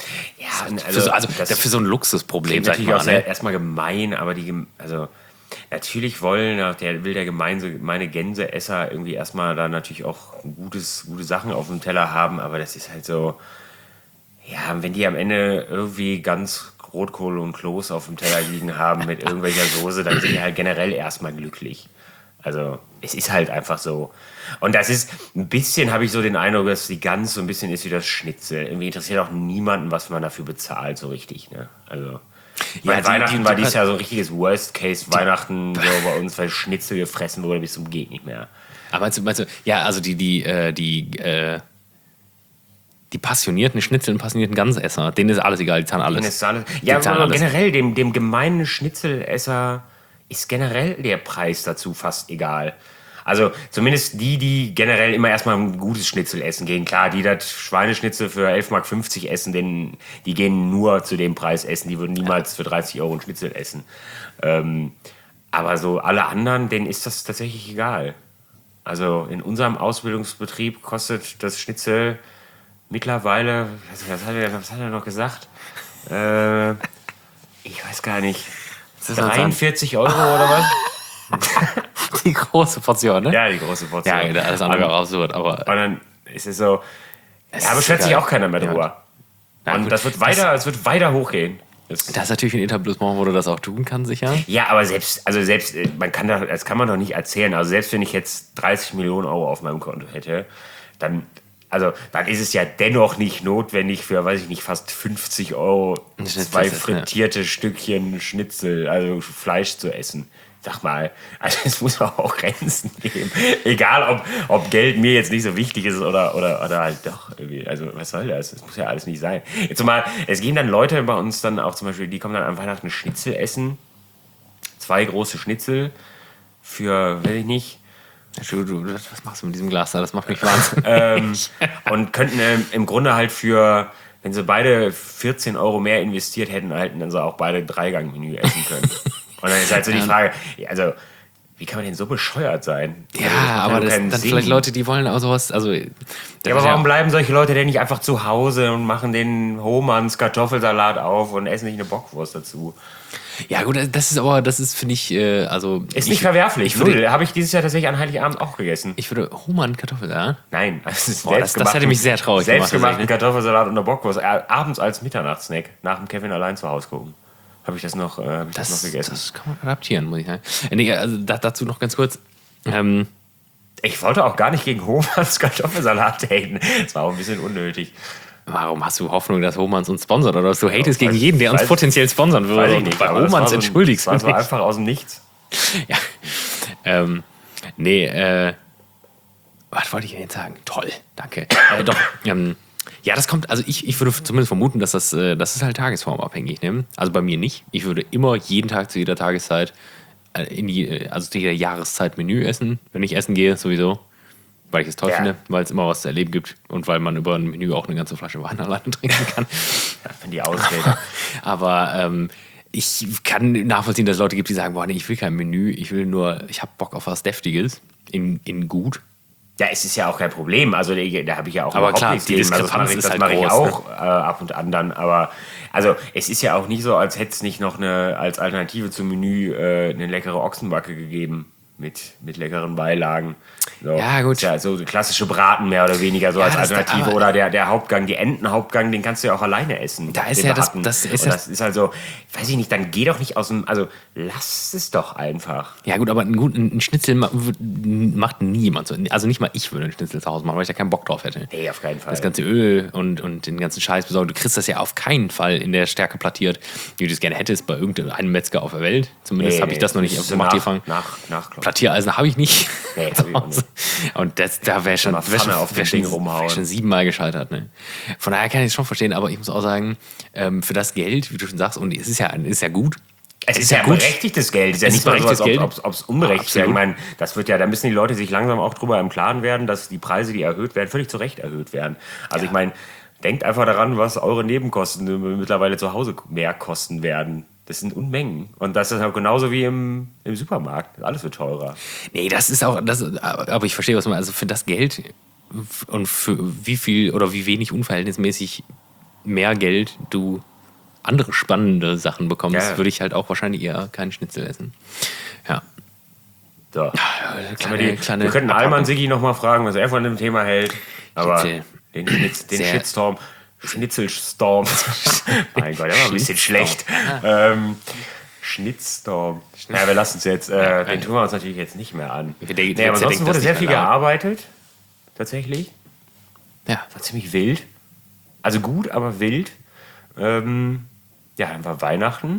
Ja, für so ein Luxusproblem, sag ich mal. Das ist natürlich auch erstmal gemein, aber natürlich will der gemeine Gänseesser irgendwie erstmal da natürlich auch gute Sachen auf dem Teller haben, aber das ist halt so, ja, wenn die am Ende irgendwie ganz Rotkohl und Kloß auf dem Teller liegen haben mit irgendwelcher Soße, dann sind die halt generell erstmal glücklich. Also es ist halt einfach so. Und das ist, ein bisschen habe ich so den Eindruck, dass die Gans so ein bisschen ist wie das Schnitzel. Irgendwie interessiert auch niemanden, was man dafür bezahlt, so richtig, ne? Also ja, Weihnachten war dieses Jahr so ein richtiges Worst-Case-Weihnachten so bei uns, weil Schnitzel gefressen wurde bis zum Geht nicht mehr. Aber meinst du, ja, also die passionierten Schnitzel und passionierten Gansesser, denen ist alles egal, die zahlen alles. Ja, aber generell dem gemeinen Schnitzelesser ist generell der Preis dazu fast egal. Also zumindest die generell immer erstmal ein gutes Schnitzel essen gehen. Klar, die das Schweineschnitzel für 11,50 Mark essen, die gehen nur zu dem Preis essen. Die würden niemals für 30 Euro ein Schnitzel essen. Aber so alle anderen, denen ist das tatsächlich egal. Also in unserem Ausbildungsbetrieb kostet das Schnitzel mittlerweile, was hat er noch gesagt? Ich weiß gar nicht. 43 Euro oder was? Die große Portion, ne? Ja, die große Portion. Ja, alles andere auch absurd, aber. Und dann ist es so, aber schätzt sich auch keiner mehr drüber. Ja. Und es wird weiter hochgehen. Das ist natürlich ein Etablissement, wo du das auch tun kannst, sicher. Ja, aber das kann man doch nicht erzählen. Also selbst wenn ich jetzt 30 Millionen Euro auf meinem Konto hätte, dann ist es ja dennoch nicht notwendig für, weiß ich nicht, fast 50 Euro 2 frittierte Stückchen Schnitzel, also Fleisch zu essen. Sag mal, also es muss auch Grenzen geben. Egal, ob Geld mir jetzt nicht so wichtig ist oder halt doch irgendwie. Also was soll das? Das muss ja alles nicht sein. Jetzt mal, es gehen dann Leute bei uns dann auch zum Beispiel, die kommen dann an Weihnachten Schnitzel essen. 2 große Schnitzel für, weiß ich nicht. Was machst du mit diesem Glas da? Das macht mich wahnsinnig. Und könnten im Grunde halt wenn sie beide 14 Euro mehr investiert hätten, dann sie auch beide 3-Gang-Menü essen können. Und dann ist halt so die Frage, also wie kann man denn so bescheuert sein? Ja, aber das sind dann vielleicht Leute, die wollen auch sowas, also... Ja, aber warum bleiben solche Leute denn nicht einfach zu Hause und machen den Hohmanns Kartoffelsalat auf und essen nicht eine Bockwurst dazu? Ja gut, das ist, finde ich, also... Ist nicht verwerflich. Habe ich dieses Jahr tatsächlich an Heiligabend auch gegessen. Ich würde Hohmann Kartoffelsalat? Nein. Das hätte mich sehr traurig gemacht. Selbstgemachten Kartoffelsalat und eine Bockwurst. Abends als Mitternachtssnack nach dem Kevin allein zu Hause gucken. Habe ich das noch gegessen. Das kann man adaptieren, muss ich sagen. Nee, also dazu noch ganz kurz. Ich wollte auch gar nicht gegen Hohmanns Kartoffelsalat haten. Das war auch ein bisschen unnötig. Warum hast du Hoffnung, dass Hohmanns uns sponsert? Oder dass du hatest gegen jeden, der uns potenziell sponsern würde? Weiß ich nicht, bei Hohmanns entschuldigst du dich. Das war einfach aus dem Nichts. Ja. Was wollte ich denn jetzt sagen? Toll, danke. Doch, ja, das kommt, also ich würde zumindest vermuten, dass das ist halt tagesformabhängig. Ne? Also bei mir nicht. Ich würde immer jeden Tag zu jeder Tageszeit also zu jeder Jahreszeit Menü essen, wenn ich essen gehe, sowieso. Weil ich es toll finde, weil es immer was zu erleben gibt und weil man über ein Menü auch eine ganze Flasche Wein alleine trinken kann. Wenn die Ausrede. Aber ich kann nachvollziehen, dass es Leute gibt, die sagen, boah, nee, ich will kein Menü, ich habe Bock auf was Deftiges, in gut. Ja, es ist ja auch kein Problem. Also da habe ich ja auch aber klar, nichts die gegen. Diskrepanz ist das halt mache ich groß, auch ab und an dann. Aber also es ist ja auch nicht so, als hätte es nicht noch als Alternative zum Menü eine leckere Ochsenbacke gegeben mit leckeren Beilagen. So. Ja, gut. Ist ja so klassische Braten mehr oder weniger so als Alternative. Oder der Hauptgang, die Entenhauptgang, den kannst du ja auch alleine essen. Da ist ja das ist halt so, weiß ich nicht, dann geh doch nicht aus dem, also lass es doch einfach. Ja gut, aber ein Schnitzel macht nie jemand so. Also nicht mal ich würde einen Schnitzel zu Hause machen, weil ich da keinen Bock drauf hätte. Nee, auf keinen Fall. Das ganze Öl und den ganzen Scheiß besorgen. Du kriegst das ja auf keinen Fall in der Stärke plattiert, wie du es gerne hättest bei irgendeinem Metzger auf der Welt. Zumindest habe ich das noch nicht gemacht. Plattiereisen habe ich nicht. Nee, hab ich auch nicht. Und da wäre schon 7-mal gescheitert. Ne? Von daher kann ich es schon verstehen, aber ich muss auch sagen, für das Geld, wie du schon sagst, und es ist ja gut. Es ist ja berechtigtes Geld. Es ist ja nicht mal so, ob es unberechtigt ist. Ich meine, da müssen die Leute sich langsam auch drüber im Klaren werden, dass die Preise, die erhöht werden, völlig zu Recht erhöht werden. Also ich meine, denkt einfach daran, was eure Nebenkosten mittlerweile zu Hause mehr kosten werden. Das sind Unmengen. Und das ist auch genauso wie im Supermarkt. Alles wird teurer. Nee, aber ich verstehe, was man, also für das Geld und für wie viel oder wie wenig unverhältnismäßig mehr Geld du andere spannende Sachen bekommst, würde ich halt auch wahrscheinlich eher keinen Schnitzel essen. Ja. So. Wir könnten Alman Siggi nochmal fragen, was er von dem Thema hält. Aber den Shitstorm. Schnitzelstorm. Mein Gott, der war ein bisschen schlecht. Schnittstorm. Ja, wir lassen es jetzt. Den tun wir uns natürlich jetzt nicht mehr an. Aber ansonsten wurde sehr viel gearbeitet. Tatsächlich. Ja. War ziemlich wild. Also gut, aber wild. Dann war Weihnachten.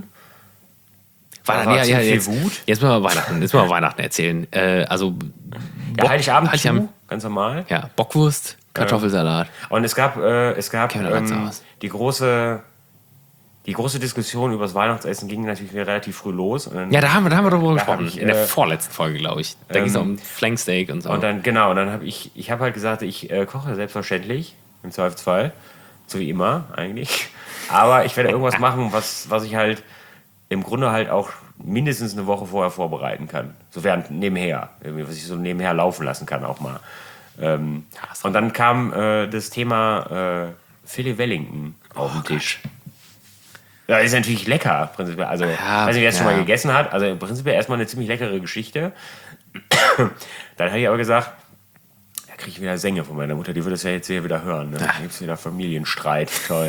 Jetzt müssen wir Weihnachten erzählen. Heiligabend, ganz normal. Ja, Bockwurst, Kartoffelsalat. Und es gab die große Diskussion über das Weihnachtsessen ging natürlich relativ früh los. Und da haben wir darüber gesprochen. In der vorletzten Folge, glaube ich. Da ging es um Flanksteak und so. Und dann, habe ich habe halt gesagt, ich koche selbstverständlich, im Zweifelsfall. So wie immer, eigentlich. Aber ich werde irgendwas machen, was ich halt im Grunde halt auch mindestens eine Woche vorher vorbereiten kann. So während nebenher. Irgendwie, was ich so nebenher laufen lassen kann auch mal. Und dann kam das Thema Filet Wellington auf den Tisch. Ja, ist natürlich lecker, prinzipiell. Also, weiß nicht, wer es schon mal gegessen hat. Also, prinzipiell erstmal eine ziemlich leckere Geschichte. Dann habe ich aber gesagt, da kriege ich wieder Sänge von meiner Mutter. Die würde es ja jetzt hier wieder hören. Ne? Da gibt es wieder Familienstreit. Toll.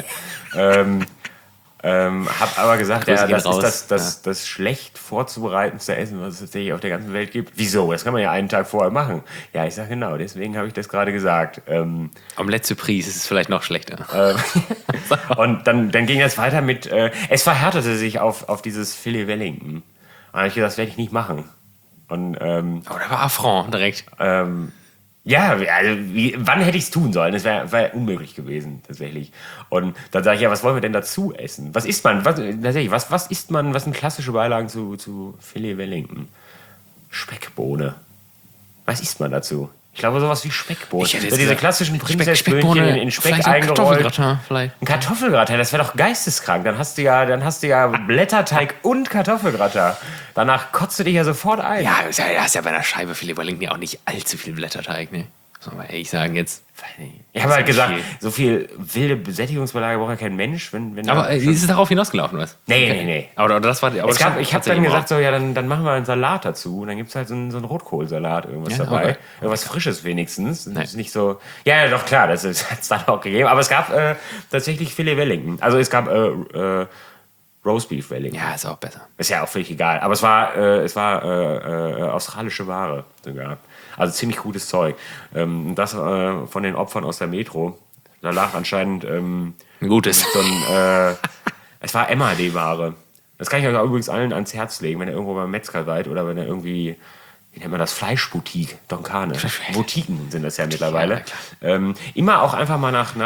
Hab aber gesagt, das ist das schlecht vorzubereitendste Essen, was es tatsächlich auf der ganzen Welt gibt. Wieso? Das kann man ja einen Tag vorher machen. Ja, ich sage genau, deswegen habe ich das gerade gesagt. Omelette Surprise ist es vielleicht noch schlechter. Und dann ging das weiter mit, es verhärtete sich auf dieses Filet Wellington. Und dann habe ich gesagt, das werde ich nicht machen. Und, aber da war Affront direkt. Ja, also wann hätte ich es tun sollen? Das wäre unmöglich gewesen, tatsächlich. Und dann sage ich, ja, was wollen wir denn dazu essen? Was isst man? Was isst man? Was sind klassische Beilagen zu Filet Wellington? Speckbohne. Was isst man dazu? Ich glaube, sowas wie Speckbohne. Diese klassischen Prinzessböhnchen in Speck eingerollt. Ein Kartoffelgratin, das wäre doch geisteskrank. Dann hast du ja Blätterteig und Kartoffelgratin. Danach kotzt du dich ja sofort ein. Ja, das ist ja bei einer Scheibe Filet Wellington ja auch nicht allzu viel Blätterteig, ne? Muss man mal ehrlich sagen jetzt. Ich habe halt gesagt, so viel wilde Besättigungsbeilage braucht ja kein Mensch. Aber ist es darauf hinausgelaufen, was? Nee. Aber das war... ich habe dann gesagt, so, ja, dann machen wir einen Salat dazu. Und dann gibt es halt so einen Rotkohlsalat, irgendwas dabei. Okay. Irgendwas Frisches wenigstens. Das ist nicht so... Ja, doch, klar, das hat es dann auch gegeben. Aber es gab tatsächlich Filet Wellington. Also es gab Roastbeef Wellington. Ja, ist auch besser. Ist ja auch völlig egal. Aber es war australische Ware sogar. Also ziemlich gutes Zeug. Das von den Opfern aus der Metro. Da lag anscheinend Gutes. Es war MHD-Ware. Das kann ich euch auch übrigens allen ans Herz legen, wenn ihr irgendwo beim Metzger seid oder wenn ihr irgendwie wie nennt man das? Fleischboutique, Donkane. Boutiquen sind das ja mittlerweile. Immer auch einfach mal nach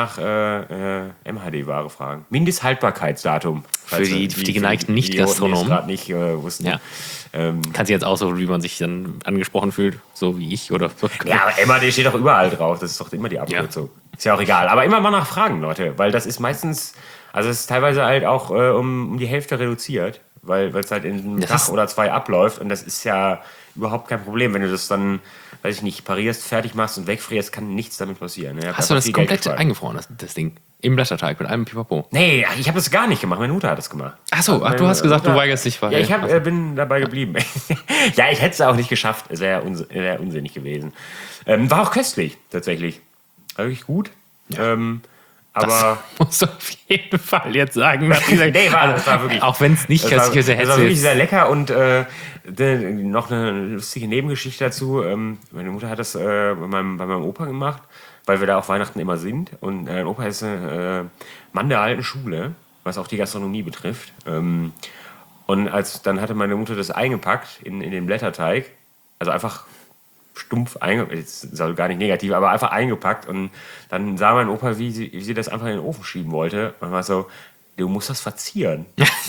MHD-Ware fragen. Mindesthaltbarkeitsdatum. Für die geneigten Nicht-Gastronomen. Die gerade nicht wussten. Ja. Kannst du jetzt aussuchen, wie man sich dann angesprochen fühlt, so wie ich oder so. Ja, aber MHD steht doch überall drauf. Das ist doch immer die Abkürzung. Ja. Ist ja auch egal. Aber immer mal nachfragen, Leute. Weil das ist meistens, also es ist teilweise halt auch um die Hälfte reduziert. Weil es halt in einem Tag oder 2 abläuft. Und das ist ja überhaupt kein Problem. Wenn du das dann, weiß ich nicht, parierst, fertig machst und wegfrierst, kann nichts damit passieren. Ne? Hast du das komplett eingefroren, das Ding? Im Blätterteig mit einem Pipapo? Nee, ich habe das gar nicht gemacht. Meine Mutter hat das gemacht. Achso, du hast gesagt, du weigerst dich. Ja, ich bin dabei geblieben. Ja, ich hätte es auch nicht geschafft. Es wäre unsinnig gewesen. War auch köstlich, tatsächlich. War wirklich gut. Ja. Aber das musst du auf jeden Fall jetzt sagen. Nee, das war wirklich. Auch wenn es nicht köstlich ist, es war wirklich sehr lecker und noch eine lustige Nebengeschichte dazu. Meine Mutter hat das bei meinem Opa gemacht, weil wir da auf Weihnachten immer sind. Und mein Opa ist Mann der alten Schule, was auch die Gastronomie betrifft. Und dann hatte meine Mutter das eingepackt in den Blätterteig, also einfach stumpf eingepackt, jetzt soll gar nicht negativ, aber einfach eingepackt. Und dann sah mein Opa, wie sie das einfach in den Ofen schieben wollte. Und war so, du musst das verzieren.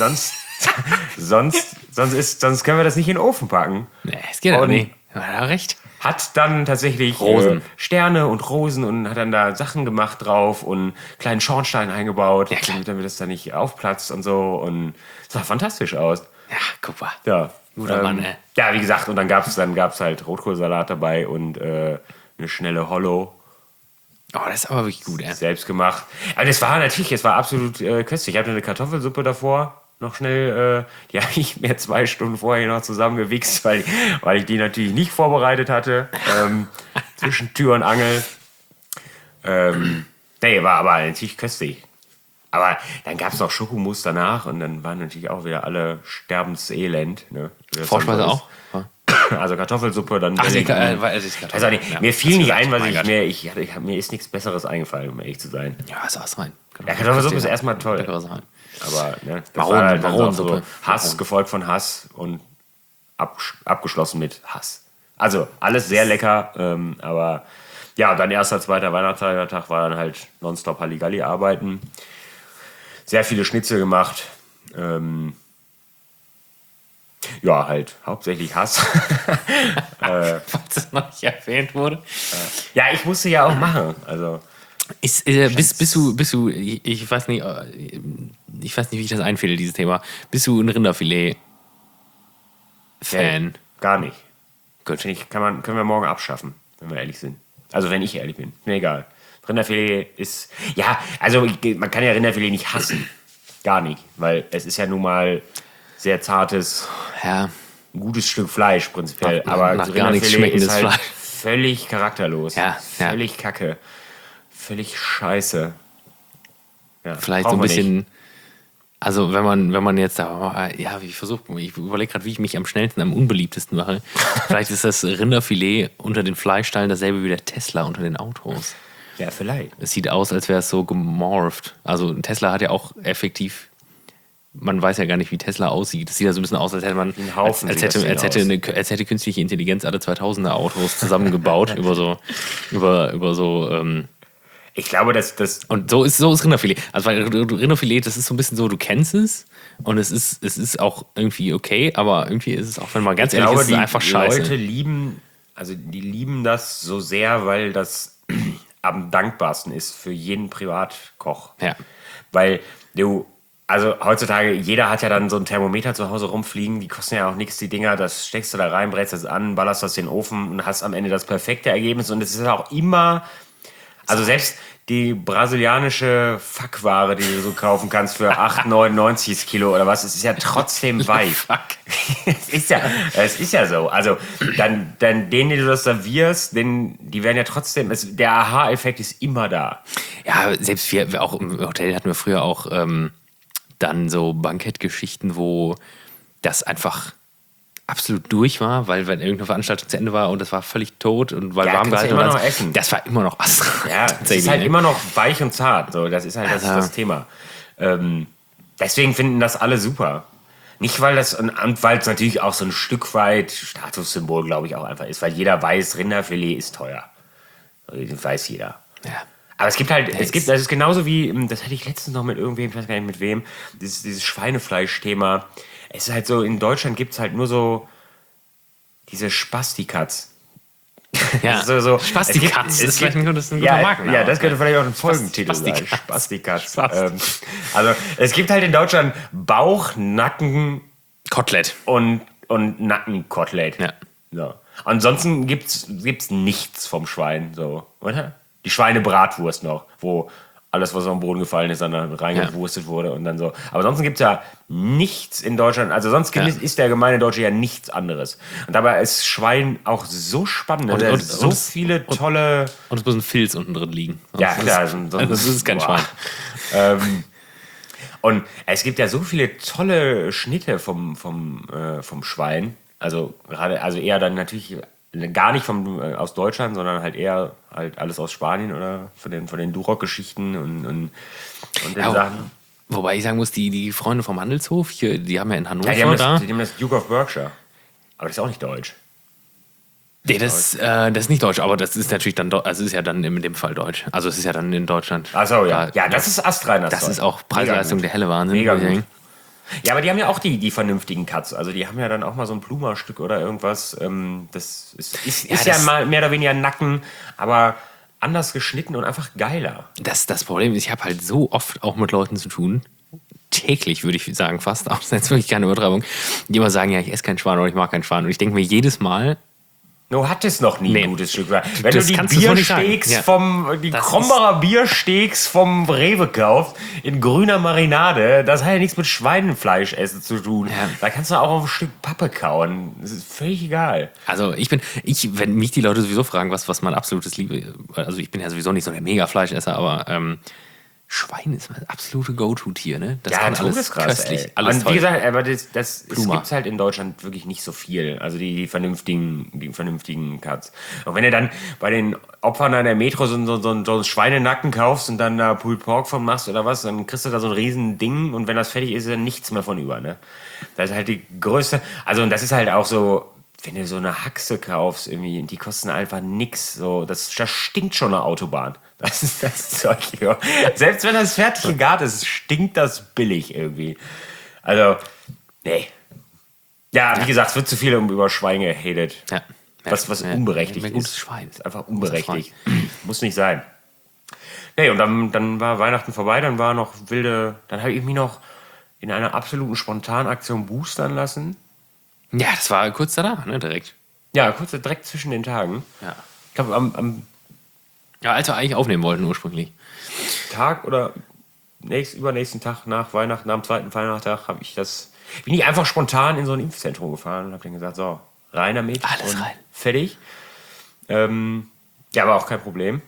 sonst können wir das nicht in den Ofen packen. Nee, es geht auch nicht. Hat er recht. Hat dann tatsächlich Sterne und Rosen und hat dann da Sachen gemacht drauf und kleinen Schornstein eingebaut, damit das da nicht aufplatzt und so. Und es sah fantastisch aus. Ja, guck mal. Ja. Guter Mann, ey. Ja, wie gesagt, und dann gab's halt Rotkohlsalat dabei und eine schnelle Hollow. Oh, das ist aber wirklich gut, ey. Selbst gemacht. Aber es war absolut köstlich. Ich hatte eine Kartoffelsuppe davor, noch schnell, die habe ich mir 2 Stunden vorher noch zusammengewichst, weil ich die natürlich nicht vorbereitet hatte. Zwischen Tür und Angel. Nee, war aber natürlich köstlich. Aber dann gab es noch Schokomousse danach und dann waren natürlich auch wieder alle sterbenselend. Ne? Vorspeise auch? Also Kartoffelsuppe, dann... Mir fiel nicht ein, mir ist nichts Besseres eingefallen, um ehrlich zu sein. Ja, saß rein. Ja, Kartoffelsuppe ist erstmal toll. Aber ne, das war halt dann so Hass, gefolgt von Hass und abgeschlossen mit Hass. Also alles sehr lecker, aber ja, dann erster, zweiter Weihnachtsfeiertag war dann halt nonstop Halligalli arbeiten. Sehr viele Schnitzel gemacht. Ja, halt hauptsächlich Hass. Falls es noch nicht erwähnt wurde. Ja, ich musste ja auch machen. Also bist du, ich weiß nicht, wie ich das einfädel, dieses Thema. Bist du ein Rinderfilet-Fan? Nee, gar nicht. Gut. Können wir morgen abschaffen, wenn wir ehrlich sind. Also wenn ich ehrlich bin. Mir egal. Rinderfilet ist... Ja, also man kann ja Rinderfilet nicht hassen. Gar nicht. Weil es ist ja nun mal sehr zartes, ein gutes Stück Fleisch prinzipiell. Aber nach gar nichts schmeckendes ist halt Fleisch. Völlig charakterlos. Völlig kacke. Völlig scheiße. Ja, vielleicht so ein bisschen... Nicht. Also wenn man jetzt ich überlege gerade, wie ich mich am schnellsten, am unbeliebtesten mache. Vielleicht ist das Rinderfilet unter den Fleischsteilen dasselbe wie der Tesla unter den Autos. Ja, vielleicht. Es sieht aus, als wäre es so gemorpht. Also ein Tesla hat ja auch effektiv, man weiß ja gar nicht, wie Tesla aussieht. Es sieht ja so ein bisschen aus, als hätte man, als hätte künstliche Intelligenz alle 2000er Autos zusammengebaut über so ich glaube, dass das... Und so ist Rinderfilet. Also weil Rinderfilet, das ist so ein bisschen so, du kennst es und es ist auch irgendwie okay, aber irgendwie ist es auch, wenn man ganz ehrlich ist, einfach scheiße. Die Leute lieben das so sehr, weil das am dankbarsten ist für jeden Privatkoch. Ja. Weil also heutzutage, jeder hat ja dann so ein Thermometer zu Hause rumfliegen, die kosten ja auch nichts, die Dinger, das steckst du da rein, brätst das an, ballerst das in den Ofen und hast am Ende das perfekte Ergebnis und es ist auch immer... Also selbst die brasilianische Fackware, die du so kaufen kannst für 8,99 Kilo oder was, es ist ja trotzdem weich. Es ist ja so. Also dann denen, die du das servierst, die werden ja trotzdem, der Aha-Effekt ist immer da. Ja, selbst wir auch im Hotel hatten wir früher auch dann so Bankettgeschichten, wo das einfach absolut durch war, weil wenn irgendeine Veranstaltung zu Ende war und das war völlig tot und weil warm gehalten war. Das war immer noch Ast. Ja, es ist halt immer noch weich und zart. So, das ist halt das Thema. Deswegen finden das alle super. Nicht, weil und weil es natürlich auch so ein Stück weit Statussymbol, glaube ich, auch einfach ist, weil jeder weiß, Rinderfilet ist teuer. Das weiß jeder. Ja. Aber es gibt halt, das ist genauso wie, das hatte ich letztens noch mit irgendwem, ich weiß gar nicht mit wem, dieses Schweinefleisch-Thema. Es ist halt so, in Deutschland gibt es halt nur so diese Spastikats. Ja, so, Spastikats, das ist vielleicht ein guter Markenname. Ja, das könnte vielleicht auch ein Folgentitel sein. Spastikats. Also, es gibt halt in Deutschland Bauch, Nacken... Kotelett. Und Nackenkotelett. Ja. So. Ansonsten gibt's nichts vom Schwein, so, oder? Die Schweinebratwurst noch, wo alles, was auf den Boden gefallen ist, dann reingewurstet wurde und dann so. Aber sonst gibt es ja nichts in Deutschland. Also sonst ist der gemeine Deutsche ja nichts anderes. Und dabei ist Schwein auch so spannend. Und so viele tolle... Und es muss ein Filz unten drin liegen. Ja, klar. Das ist kein Schwein. Und es gibt ja so viele tolle Schnitte vom Schwein. Also eher dann natürlich gar nicht aus Deutschland, sondern halt eher halt alles aus Spanien oder von den Duroc-Geschichten und den Sachen. Wobei ich sagen muss, die Freunde vom Handelshof, hier, die haben ja in Hannover die haben das Duke of Berkshire. Aber das ist auch nicht deutsch. Nee, das ist nicht deutsch, aber das ist natürlich dann, also ist ja dann in dem Fall deutsch. Also es ist ja dann in Deutschland. Ach so, ja. Ja, das ist astrein. Das ist auch Preis-Leistung der helle Wahnsinn. Mega gut. Ja, aber die haben ja auch die vernünftigen Cuts. Also die haben ja dann auch mal so ein Pluma-Stück oder irgendwas. Das ist ja mal mehr oder weniger Nacken, aber anders geschnitten und einfach geiler. Das Problem ist, ich habe halt so oft auch mit Leuten zu tun, täglich würde ich sagen fast, auch das ist jetzt wirklich keine Übertreibung, die immer sagen, ja, ich esse keinen Schwan oder ich mag keinen Schwan. Und ich denke mir jedes Mal, du hattest noch nie ein gutes Stück. Wenn das du die Biersteaks die Krombacher Biersteaks vom Rewe kaufst, in grüner Marinade, das hat ja nichts mit Schweinefleisch essen zu tun. Ja. Da kannst du auch auf ein Stück Pappe kauen. Das ist völlig egal. Also wenn mich die Leute sowieso fragen, was mein absolutes Liebe, also ich bin ja sowieso nicht so der Mega-Fleischesser, aber Schwein ist mein absolute Go-To-Tier, ne? Das kann alles köstlich, alles und wie gesagt, aber das gibt halt in Deutschland wirklich nicht so viel. Also die vernünftigen Cuts. Und wenn du dann bei den Opfern an der Metro so einen Schweinenacken kaufst und dann da Pulled Pork von machst oder was, dann kriegst du da so ein riesen Ding und wenn das fertig ist, ist dann nichts mehr von über, ne? Das ist halt die größte, also und das ist halt auch so, wenn du so eine Haxe kaufst, irgendwie, die kosten einfach nix. So, das stinkt schon eine Autobahn. Das ist das Zeug hier. Selbst wenn das fertig gegart ist, stinkt das billig irgendwie. Also, nee. Ja, wie gesagt, es wird zu viel über Schwein gehatet. Ja. Was unberechtigt ist. Gutes Schwein. Ist einfach unberechtigt. Muss nicht sein. Nee, und dann war Weihnachten vorbei, dann war noch dann habe ich mich noch in einer absoluten Spontanaktion boostern lassen. Ja, das war kurz danach, ne, direkt. Ja, direkt zwischen den Tagen. Ja. Ich glaube, als wir eigentlich aufnehmen wollten ursprünglich. Tag oder übernächsten Tag nach Weihnachten, am zweiten Weihnachtstag, bin ich einfach spontan in so ein Impfzentrum gefahren und habe dann gesagt, so, rein damit. Alles rein. Fertig. Ja, aber auch kein Problem.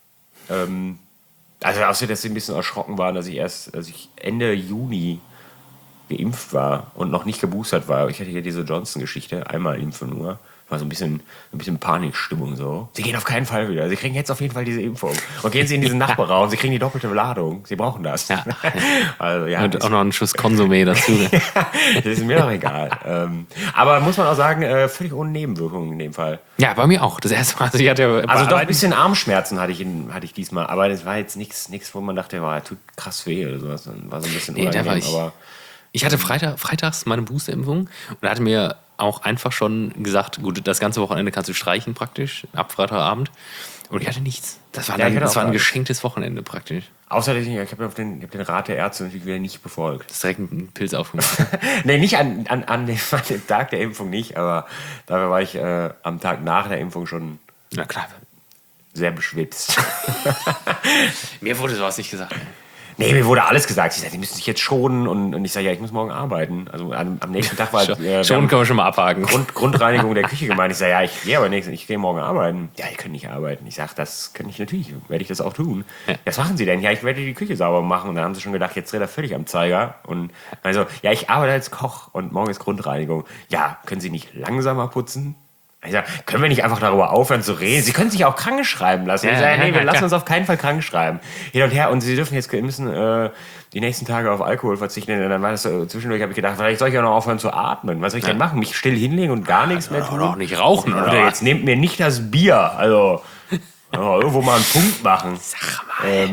Also außer, dass sie ein bisschen erschrocken waren, dass ich Ende Juni geimpft war und noch nicht geboostert war. Ich hatte hier diese Johnson-Geschichte, einmal impfen nur. War so ein bisschen Panikstimmung so. Sie gehen auf keinen Fall wieder. Sie kriegen jetzt auf jeden Fall diese Impfung. Und gehen Sie in diesen Nachbarraum. Sie kriegen die doppelte Ladung. Sie brauchen das. Ja. Also, ja, und auch noch einen Schuss Konsumé dazu. Das ist mir doch egal. Aber muss man auch sagen, völlig ohne Nebenwirkungen in dem Fall. Ja, bei mir auch. Das erste Mal. Also doch ein bisschen Armschmerzen hatte ich diesmal. Aber das war jetzt nichts, wo man dachte, tut krass weh oder sowas. Dann war so ein bisschen unangenehm. Aber ich hatte freitags meine Boosterimpfung und da hatte mir auch einfach schon gesagt, gut, das ganze Wochenende kannst du streichen praktisch, ab Freitagabend. Und ich hatte nichts. Das war ein geschenktes Wochenende praktisch. Außer, ich habe den Rat der Ärzte natürlich wieder nicht befolgt. Das ist direkt ein Pilz aufgemacht. Nee, nicht an dem Tag der Impfung nicht, aber dafür war ich am Tag nach der Impfung schon sehr beschwipst. Mir wurde sowas nicht gesagt. Nee, mir wurde alles gesagt. Sie sagt, die müssen sich jetzt schonen und ich sage, ja, ich muss morgen arbeiten. Also am nächsten Tag war schonen können wir schon mal abhaken. Grundreinigung der Küche gemeint. Ich sage, ja, ich gehe morgen arbeiten. Ja, ihr könnt nicht arbeiten. Ich sage, das kann ich natürlich, werde ich das auch tun. Ja. Was machen Sie denn? Ja, ich werde die Küche sauber machen. Und dann haben sie schon gedacht, jetzt dreht er völlig am Zeiger. Und also, ja, ich arbeite als Koch und morgen ist Grundreinigung. Ja, können Sie nicht langsamer putzen? Ich sage, können wir nicht einfach darüber aufhören zu reden? Sie können sich auch krank schreiben lassen. Ich sage, nee, wir lassen uns auf keinen Fall krank schreiben. Hin und her. Und Sie müssen die nächsten Tage auf Alkohol verzichten. Und dann war das so, zwischendurch habe ich gedacht, vielleicht soll ich auch noch aufhören zu atmen. Was soll ich denn machen? Mich still hinlegen und gar nichts mehr tun? Oder auch nicht rauchen, oder? Jetzt nehmt mir nicht das Bier. Also, irgendwo mal einen Punkt machen. Sag mal.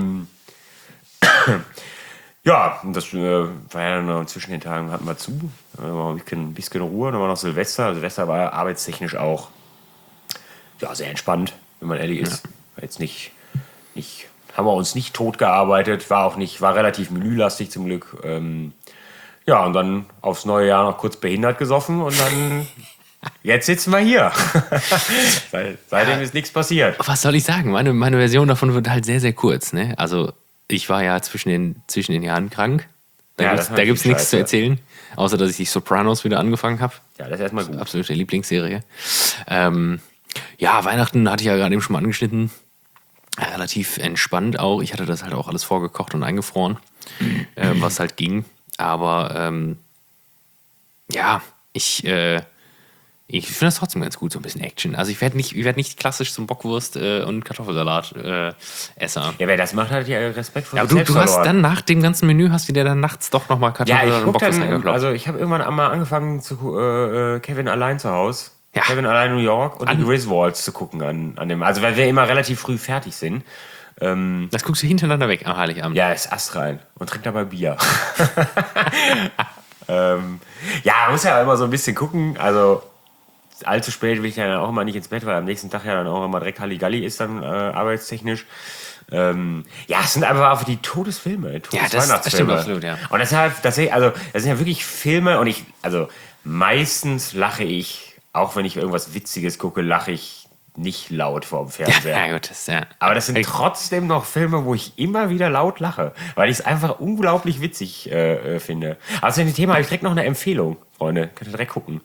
Ja, das war ja dann zwischen den Tagen hatten wir zu. Ein bisschen Ruhe, dann war noch Silvester. Silvester war arbeitstechnisch auch sehr entspannt, wenn man ehrlich ist. War jetzt nicht, haben wir uns nicht tot gearbeitet, war relativ menülastig zum Glück. Und dann aufs neue Jahr noch kurz behindert gesoffen und dann jetzt sitzen wir hier. Seitdem ist nichts passiert. Was soll ich sagen? Meine Version davon wird halt sehr, sehr kurz. Ne? Also ich war ja zwischen den Jahren krank. Da gibt es nichts zu erzählen, außer dass ich die Sopranos wieder angefangen habe. Ja, das ist erstmal gut. Absolute Lieblingsserie. Weihnachten hatte ich ja gerade eben schon mal angeschnitten. Relativ entspannt auch. Ich hatte das halt auch alles vorgekocht und eingefroren, was halt ging. Aber ich finde das trotzdem ganz gut, so ein bisschen Action. Also ich werde nicht klassisch zum Bockwurst und Kartoffelsalat Esser. Ja, wer das macht, hat ja Respekt vor Ja, sich du hast dann nach dem ganzen Menü, hast du dir dann nachts doch nochmal Kartoffelsalat und Bockwurst eingekloppt. Also ich habe irgendwann einmal angefangen zu Kevin allein zu Hause. Ja. Kevin allein New York und die Griswolds zu gucken an dem. Also weil wir immer relativ früh fertig sind. Das guckst du hintereinander weg am Heiligabend. Ja, ist astrein und trinkt dabei Bier. Man muss ja immer so ein bisschen gucken. Also allzu spät will ich ja dann auch immer nicht ins Bett, weil am nächsten Tag ja dann auch immer direkt Halligalli ist dann arbeitstechnisch. Es sind einfach die Todesfilme, das stimmt absolut, ja. Und deshalb, das sind ja wirklich Filme und meistens lache ich, auch wenn ich irgendwas Witziges gucke, lache ich nicht laut vor dem Fernseher. Ja, gut, Aber das sind trotzdem noch Filme, wo ich immer wieder laut lache, weil ich es einfach unglaublich witzig finde. Also in dem Thema habe ich direkt noch eine Empfehlung, Freunde. Könnt ihr direkt gucken.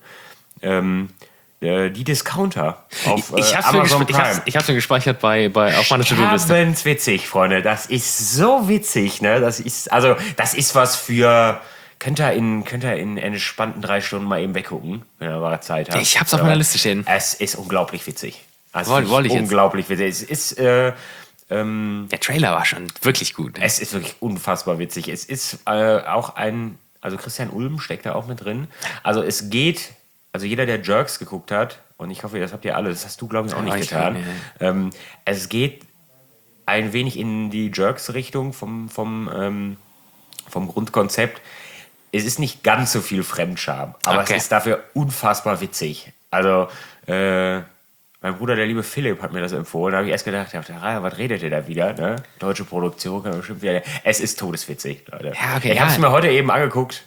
Die Discounter auf Amazon Prime. Ich hab's mir gespeichert auf meiner To-Do-Liste. Witzig, Freunde. Das ist so witzig, ne? Das ist was für... Könnt ihr in entspannten 3 Stunden mal eben weggucken, wenn ihr mal Zeit habt. Ich hab's auf meiner Liste stehen. Es ist unglaublich witzig. Unglaublich witzig. Es ist... der Trailer war schon wirklich gut. Ne? Es ist wirklich unfassbar witzig. Es ist auch also Christian Ulm steckt da auch mit drin. Also es geht... Also jeder, der Jerks geguckt hat, und ich hoffe, das habt ihr alle, das hast du, glaube ich, auch nicht getan. Es geht ein wenig in die Jerks-Richtung vom Grundkonzept. Es ist nicht ganz so viel Fremdscham, aber es ist dafür unfassbar witzig. Also, mein Bruder, der liebe Philipp, hat mir das empfohlen. Da habe ich erst gedacht, was redet ihr da wieder? Ne? Deutsche Produktion, kann man bestimmt wieder. Es ist todeswitzig, Leute. Ja, okay, ich habe es mir heute eben angeguckt.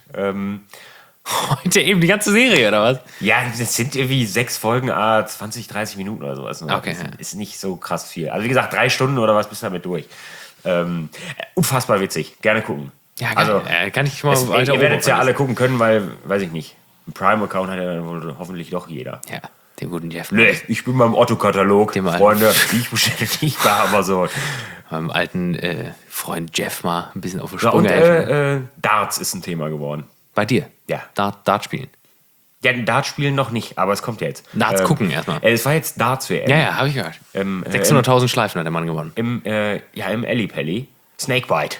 Heute eben die ganze Serie, oder was? Ja, das sind irgendwie 6 Folgen, 20, 30 Minuten oder sowas. Okay. Ist nicht so krass viel. Also wie gesagt, 3 Stunden oder was bist du damit durch. Unfassbar witzig. Gerne gucken. Ja, also, kann ich mal weiter. Ihr werdet es ja alle gucken können, weil, weiß ich nicht, einen Prime-Account hat ja dann wohl hoffentlich doch jeder. Ja, den guten Jeff. Nee, ich bin beim Otto-Katalog, Freunde. Ich bestelle nicht bei Amazon. Meinem alten Freund Jeff mal ein bisschen auf die Sprünge helfen. Darts ist ein Thema geworden. Bei dir? Ja. Dart spielen? Ja, Dart spielen noch nicht, aber es kommt ja jetzt. Darts gucken erstmal. Es war jetzt Darts-WM. Ja, habe ich gehört. 600.000 Schleifen hat der Mann gewonnen. Im Ellipelli. Snakebite.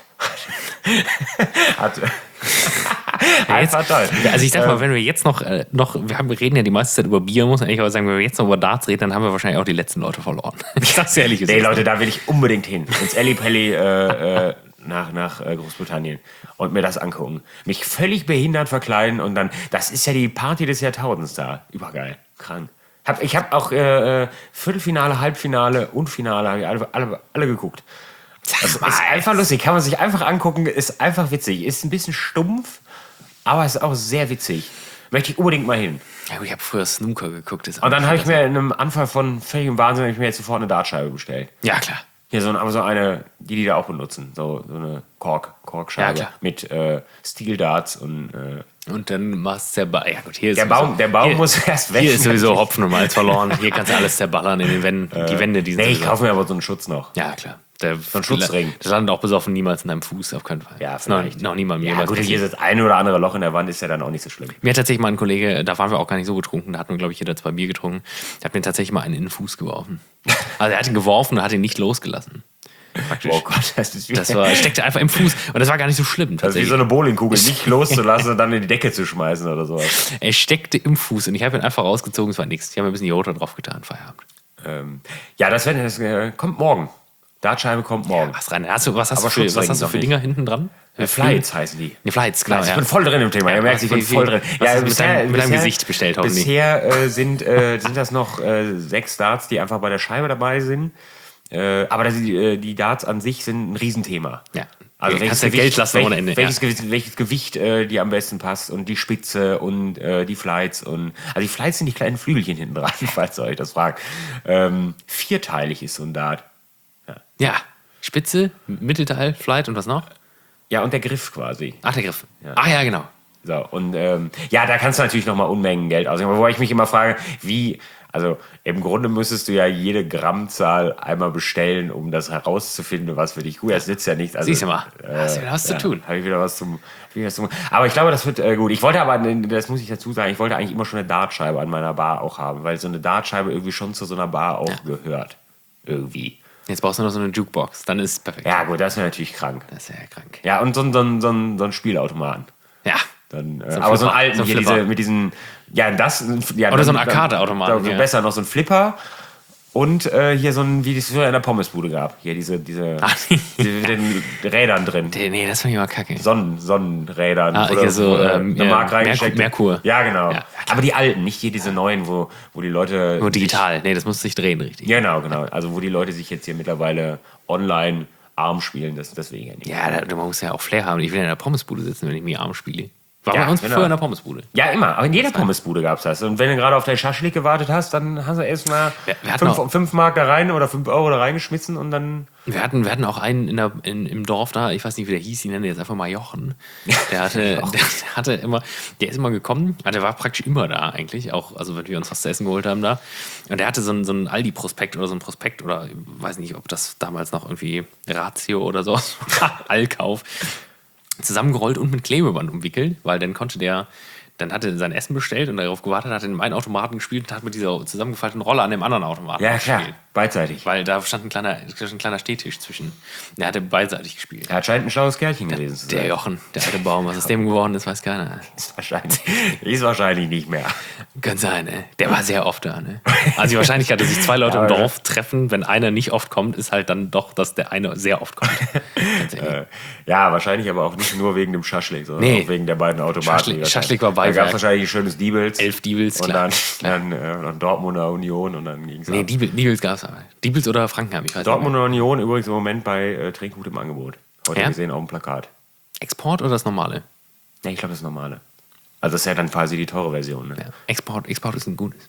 Einfach toll. Also ich sag mal, wenn wir jetzt noch wir reden ja die meiste Zeit über Bier, muss man eigentlich aber sagen, wenn wir jetzt noch über Darts reden, dann haben wir wahrscheinlich auch die letzten Leute verloren. Ich sag's ehrlich. Nee, Leute, da will ich unbedingt hin. Ins Ellipelli nach Großbritannien und mir das angucken. Mich völlig behindert verkleiden und dann, das ist ja die Party des Jahrtausends da. Übergeil. Krank. Ich habe auch Viertelfinale, Halbfinale und Finale habe ich alle geguckt. Das ist einfach lustig, kann man sich einfach angucken, ist einfach witzig. Ist ein bisschen stumpf, aber ist auch sehr witzig. Möchte ich unbedingt mal hin. Ja gut, ich habe früher Snooker geguckt. Und dann habe ich mir in einem Anfall von völligem Wahnsinn ich mir jetzt sofort eine Dartscheibe bestellt. Ja, klar. Hier aber so eine, die da auch benutzen. So eine Korkscheibe mit Steel-Darts und dann machst du ja gut, hier ist der Baum muss erst weg. Hier ist sowieso Hopfen und Malz verloren. Hier kannst du alles zerballern in den Wänden. Die Wände, die sind ich kaufe mir aber so einen Schutz noch. Ja, klar. So ein Schutzring. Das landet auch besoffen niemals in deinem Fuß, auf keinen Fall. Ja, vielleicht. Noch niemand Ja, jemals gut, passiert. hier ist das eine oder andere Loch in der Wand, ist ja dann auch nicht so schlimm. Mir hat tatsächlich mal ein Kollege, da waren wir auch gar nicht so betrunken, da hatten wir, glaube ich, jeder 2 Bier getrunken, der hat mir tatsächlich mal einen in den Fuß geworfen. Also er hat ihn geworfen und hat ihn nicht losgelassen. Praktisch. Oh Gott, steckte einfach im Fuß und das war gar nicht so schlimm. Das ist wie so eine Bowlingkugel, nicht loszulassen und dann in die Decke zu schmeißen oder sowas. Er steckte im Fuß und ich habe ihn einfach rausgezogen, es war nichts. Ich habe mir ein bisschen Jota drauf getan, Feierabend. Ja, das kommt morgen. Dartscheibe kommt morgen. Was hast du für Dinger hinten dran? Flights heißen die. Die Flights, klar. Ich bin voll drin im Thema. Ihr merkt, ich bin voll drin. Ja, mit deinem Gesicht bestellt, hoffentlich. Bisher sind das noch 6 Darts, die einfach bei der Scheibe dabei sind. Aber die Darts an sich sind ein Riesenthema. Ja. Also kannst du Geld lassen ohne Ende. Welches Gewicht dir am besten passt und die Spitze und die Flights. Also die Flights sind die kleinen Flügelchen hinten dran, falls ihr euch das fragt. 4-teilig ist so ein Dart. Ja, Spitze, Mittelteil, Flight und was noch? Ja, und der Griff quasi. Ach, der Griff. Ja. Ach ja, genau. So, und da kannst du natürlich nochmal Unmengen Geld ausgeben. Wobei ich mich immer frage, also im Grunde müsstest du ja jede Grammzahl einmal bestellen, um das herauszufinden, was für dich gut ist. Das nützt ja nichts. Also, siehst du mal, hast du wieder was zu tun. Habe ich wieder was zum. Aber ich glaube, das wird gut. Ich wollte aber, das muss ich dazu sagen, ich wollte eigentlich immer schon eine Dartscheibe an meiner Bar auch haben, weil so eine Dartscheibe irgendwie schon zu so einer Bar auch gehört. Irgendwie. Jetzt brauchst du noch so eine Jukebox, dann ist es perfekt. Ja, gut, das wäre natürlich krank. Das wäre ja krank. Ja, und so ein Spielautomaten. Ja. Dann, aber so einen alten, so ein hier mit diesen, oder so ein Arcade-Automaten. Besser noch so ein Flipper und hier so ein, wie es früher in der Pommesbude gab. Hier diese mit den Rädern drin. Nee, das fand ich immer kacke. Sonnenrädern. Oder so, eine Mark reingesteckt. Merkur. Ja, genau. Ja, aber die alten, nicht hier diese neuen, wo die Leute... Nur digital. Nee, das muss sich drehen, richtig. Genau. Also wo die Leute sich jetzt hier mittlerweile online arm spielen, deswegen ja nicht. Ja, man muss ja auch Flair haben. Ich will in der Pommesbude sitzen, wenn ich mich arm spiele. War Ja, bei uns genau. früher in der Pommesbude. Ja, immer. Aber in jeder Pommesbude gab es das. Und wenn du gerade auf dein Schaschlik gewartet hast, dann hast du erst mal Wir hatten 5 Mark da rein oder 5 Euro da reingeschmissen und dann... Wir hatten auch einen im Dorf da, ich weiß nicht, wie der hieß, ich nenne jetzt einfach mal Jochen. Der ist immer gekommen, der war praktisch immer da eigentlich, auch, also wenn wir uns was zu essen geholt haben da. Und der hatte so einen Aldi-Prospekt oder so ein Prospekt oder ich weiß nicht, ob das damals noch irgendwie Ratio oder so, Allkauf, zusammengerollt und mit Klebeband umwickelt, weil dann hatte er sein Essen bestellt und darauf gewartet, hat in meinen Automaten gespielt und hat mit dieser zusammengefalteten Rolle an dem anderen Automaten gespielt. Beidseitig. Weil da stand ein kleiner Stehtisch zwischen. Der hatte beidseitig gespielt. Er scheint ein schlaues Kerlchen gewesen zu sein. Der Jochen, der alte Baum, was aus dem geworden ist, weiß keiner. Ist wahrscheinlich nicht mehr. Kann sein, ne? Der war sehr oft da, ne? Also die Wahrscheinlichkeit, dass sich 2 Leute im Dorf treffen, wenn einer nicht oft kommt, ist halt dann doch, dass der eine sehr oft kommt. Ja, wahrscheinlich aber auch nicht nur wegen dem Schaschlik, sondern auch wegen der beiden Automaten. Schaschlik war bei. Da gab es wahrscheinlich ein schönes Diebels. 11 Diebels, und klar. dann Dortmunder Union und dann ging es Nee, Diebels gab es aber. Diebels oder Frankenheim, ich weiß Dortmunder Union übrigens im Moment bei Trinkgut im Angebot. Heute gesehen auf dem Plakat. Export oder das normale? Ja, ich glaube, das normale. Also das ist ja dann quasi die teure Version. Ne? Ja. Export ist ein gutes.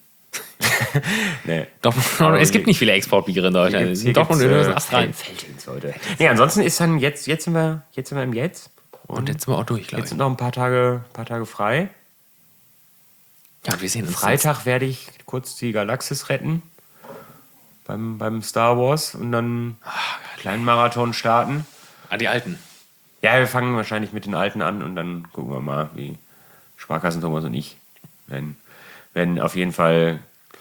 Nee. Es gibt nicht viele Exportbiere in Deutschland. Dortmund ist Ast rein. Feldins, Leute. Nee, ansonsten ist dann jetzt sind wir im Jetzt. Und jetzt sind wir auch durch, glaube ich. Jetzt sind noch ein paar Tage frei. Ja, wir sehen uns. Freitag werde ich kurz die Galaxis retten. Beim Star Wars und dann einen kleinen Marathon starten. Die Alten. Ja, wir fangen wahrscheinlich mit den Alten an und dann gucken wir mal, wie Sparkassen Thomas und ich werden auf jeden Fall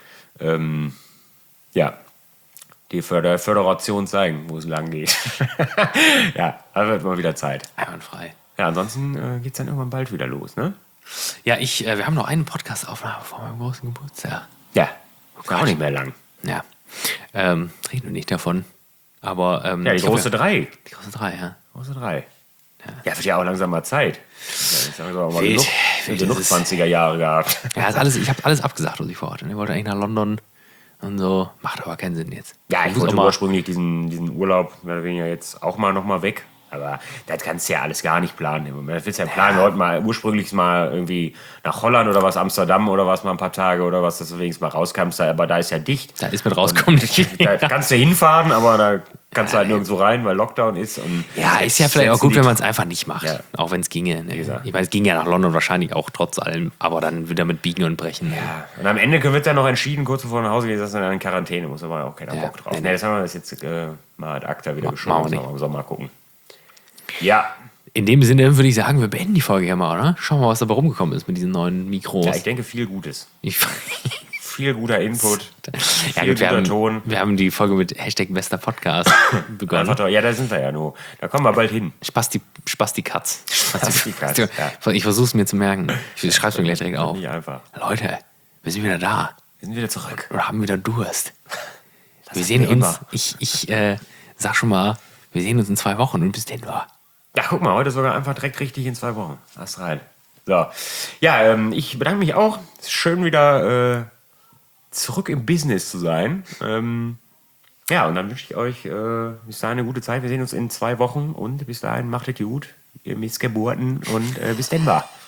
die Föderation zeigen, wo es lang geht. Ja, da wird mal wieder Zeit. Einwandfrei. Ja, ansonsten geht es dann irgendwann bald wieder los, ne? Ja, wir haben noch einen Podcast-Aufnahme vor meinem großen Geburtstag. Ja, auch nicht mehr lang. Ja. Reden wir nicht davon. Aber, ja, die große 3. Die große 3, ja. Große 3. Ja, wird ja auch langsam mal Zeit. Ich sage mal genug 20er Jahre gehabt. Ja, ich habe alles abgesagt, was ich vorhatte. Ich wollte eigentlich nach London und so. Macht aber keinen Sinn jetzt. Ja, ich wollte ursprünglich diesen Urlaub mehr oder weniger jetzt auch mal nochmal weg. Aber das kannst du ja alles gar nicht planen. Das willst du ja planen. Wir wollten ursprünglich mal irgendwie nach Holland oder was, Amsterdam oder was, mal ein paar Tage oder was, dass du wenigstens mal rauskamst. Aber da ist ja dicht. Da ist mit rauskommen. Da kannst du hinfahren, aber da kannst du halt nirgendwo rein, weil Lockdown ist. Und ja, ist ja vielleicht auch gut, wenn man es einfach nicht macht. Ja. Auch wenn es ginge. Ne? gesagt. Ich meine, es ging ja nach London wahrscheinlich auch trotz allem, aber dann wieder mit Biegen und Brechen. Ja. Und am Ende wird dann noch entschieden, kurz bevor du nach Hause gehst, dass du dann in Quarantäne musst. Da war auch keiner Bock drauf. Nee, das haben wir jetzt mal ad acta wieder geschoben. Im Sommer gucken. Ja. In dem Sinne würde ich sagen, wir beenden die Folge hier mal, oder? Schauen wir mal, was dabei rumgekommen ist mit diesen neuen Mikros. Ja, ich denke, viel Gutes. Viel guter Input, ja, viel guter Ton. Wir haben die Folge mit Hashtag bester Podcast begonnen. Einfach doch, ja, da sind wir ja nur. Da kommen wir bald hin. Spasti-Katz. Ja. Ich versuche es mir zu merken. Ich schreibe es mir gleich direkt auf. Nicht einfach. Leute, wir sind wieder da. Wir sind wieder zurück. Oder haben wieder Durst. Wir sehen uns. Ich sag schon mal, wir sehen uns in 2 Wochen und bis denn war. Ja, guck mal, heute sogar einfach direkt richtig in 2 Wochen. Hast rein. So. Ja, ich bedanke mich auch. Es ist schön wieder zurück im Business zu sein. Ja, und dann wünsche ich euch bis dahin eine gute Zeit. Wir sehen uns in 2 Wochen und bis dahin macht es gut. Ihr Missgeburten und bis denn war.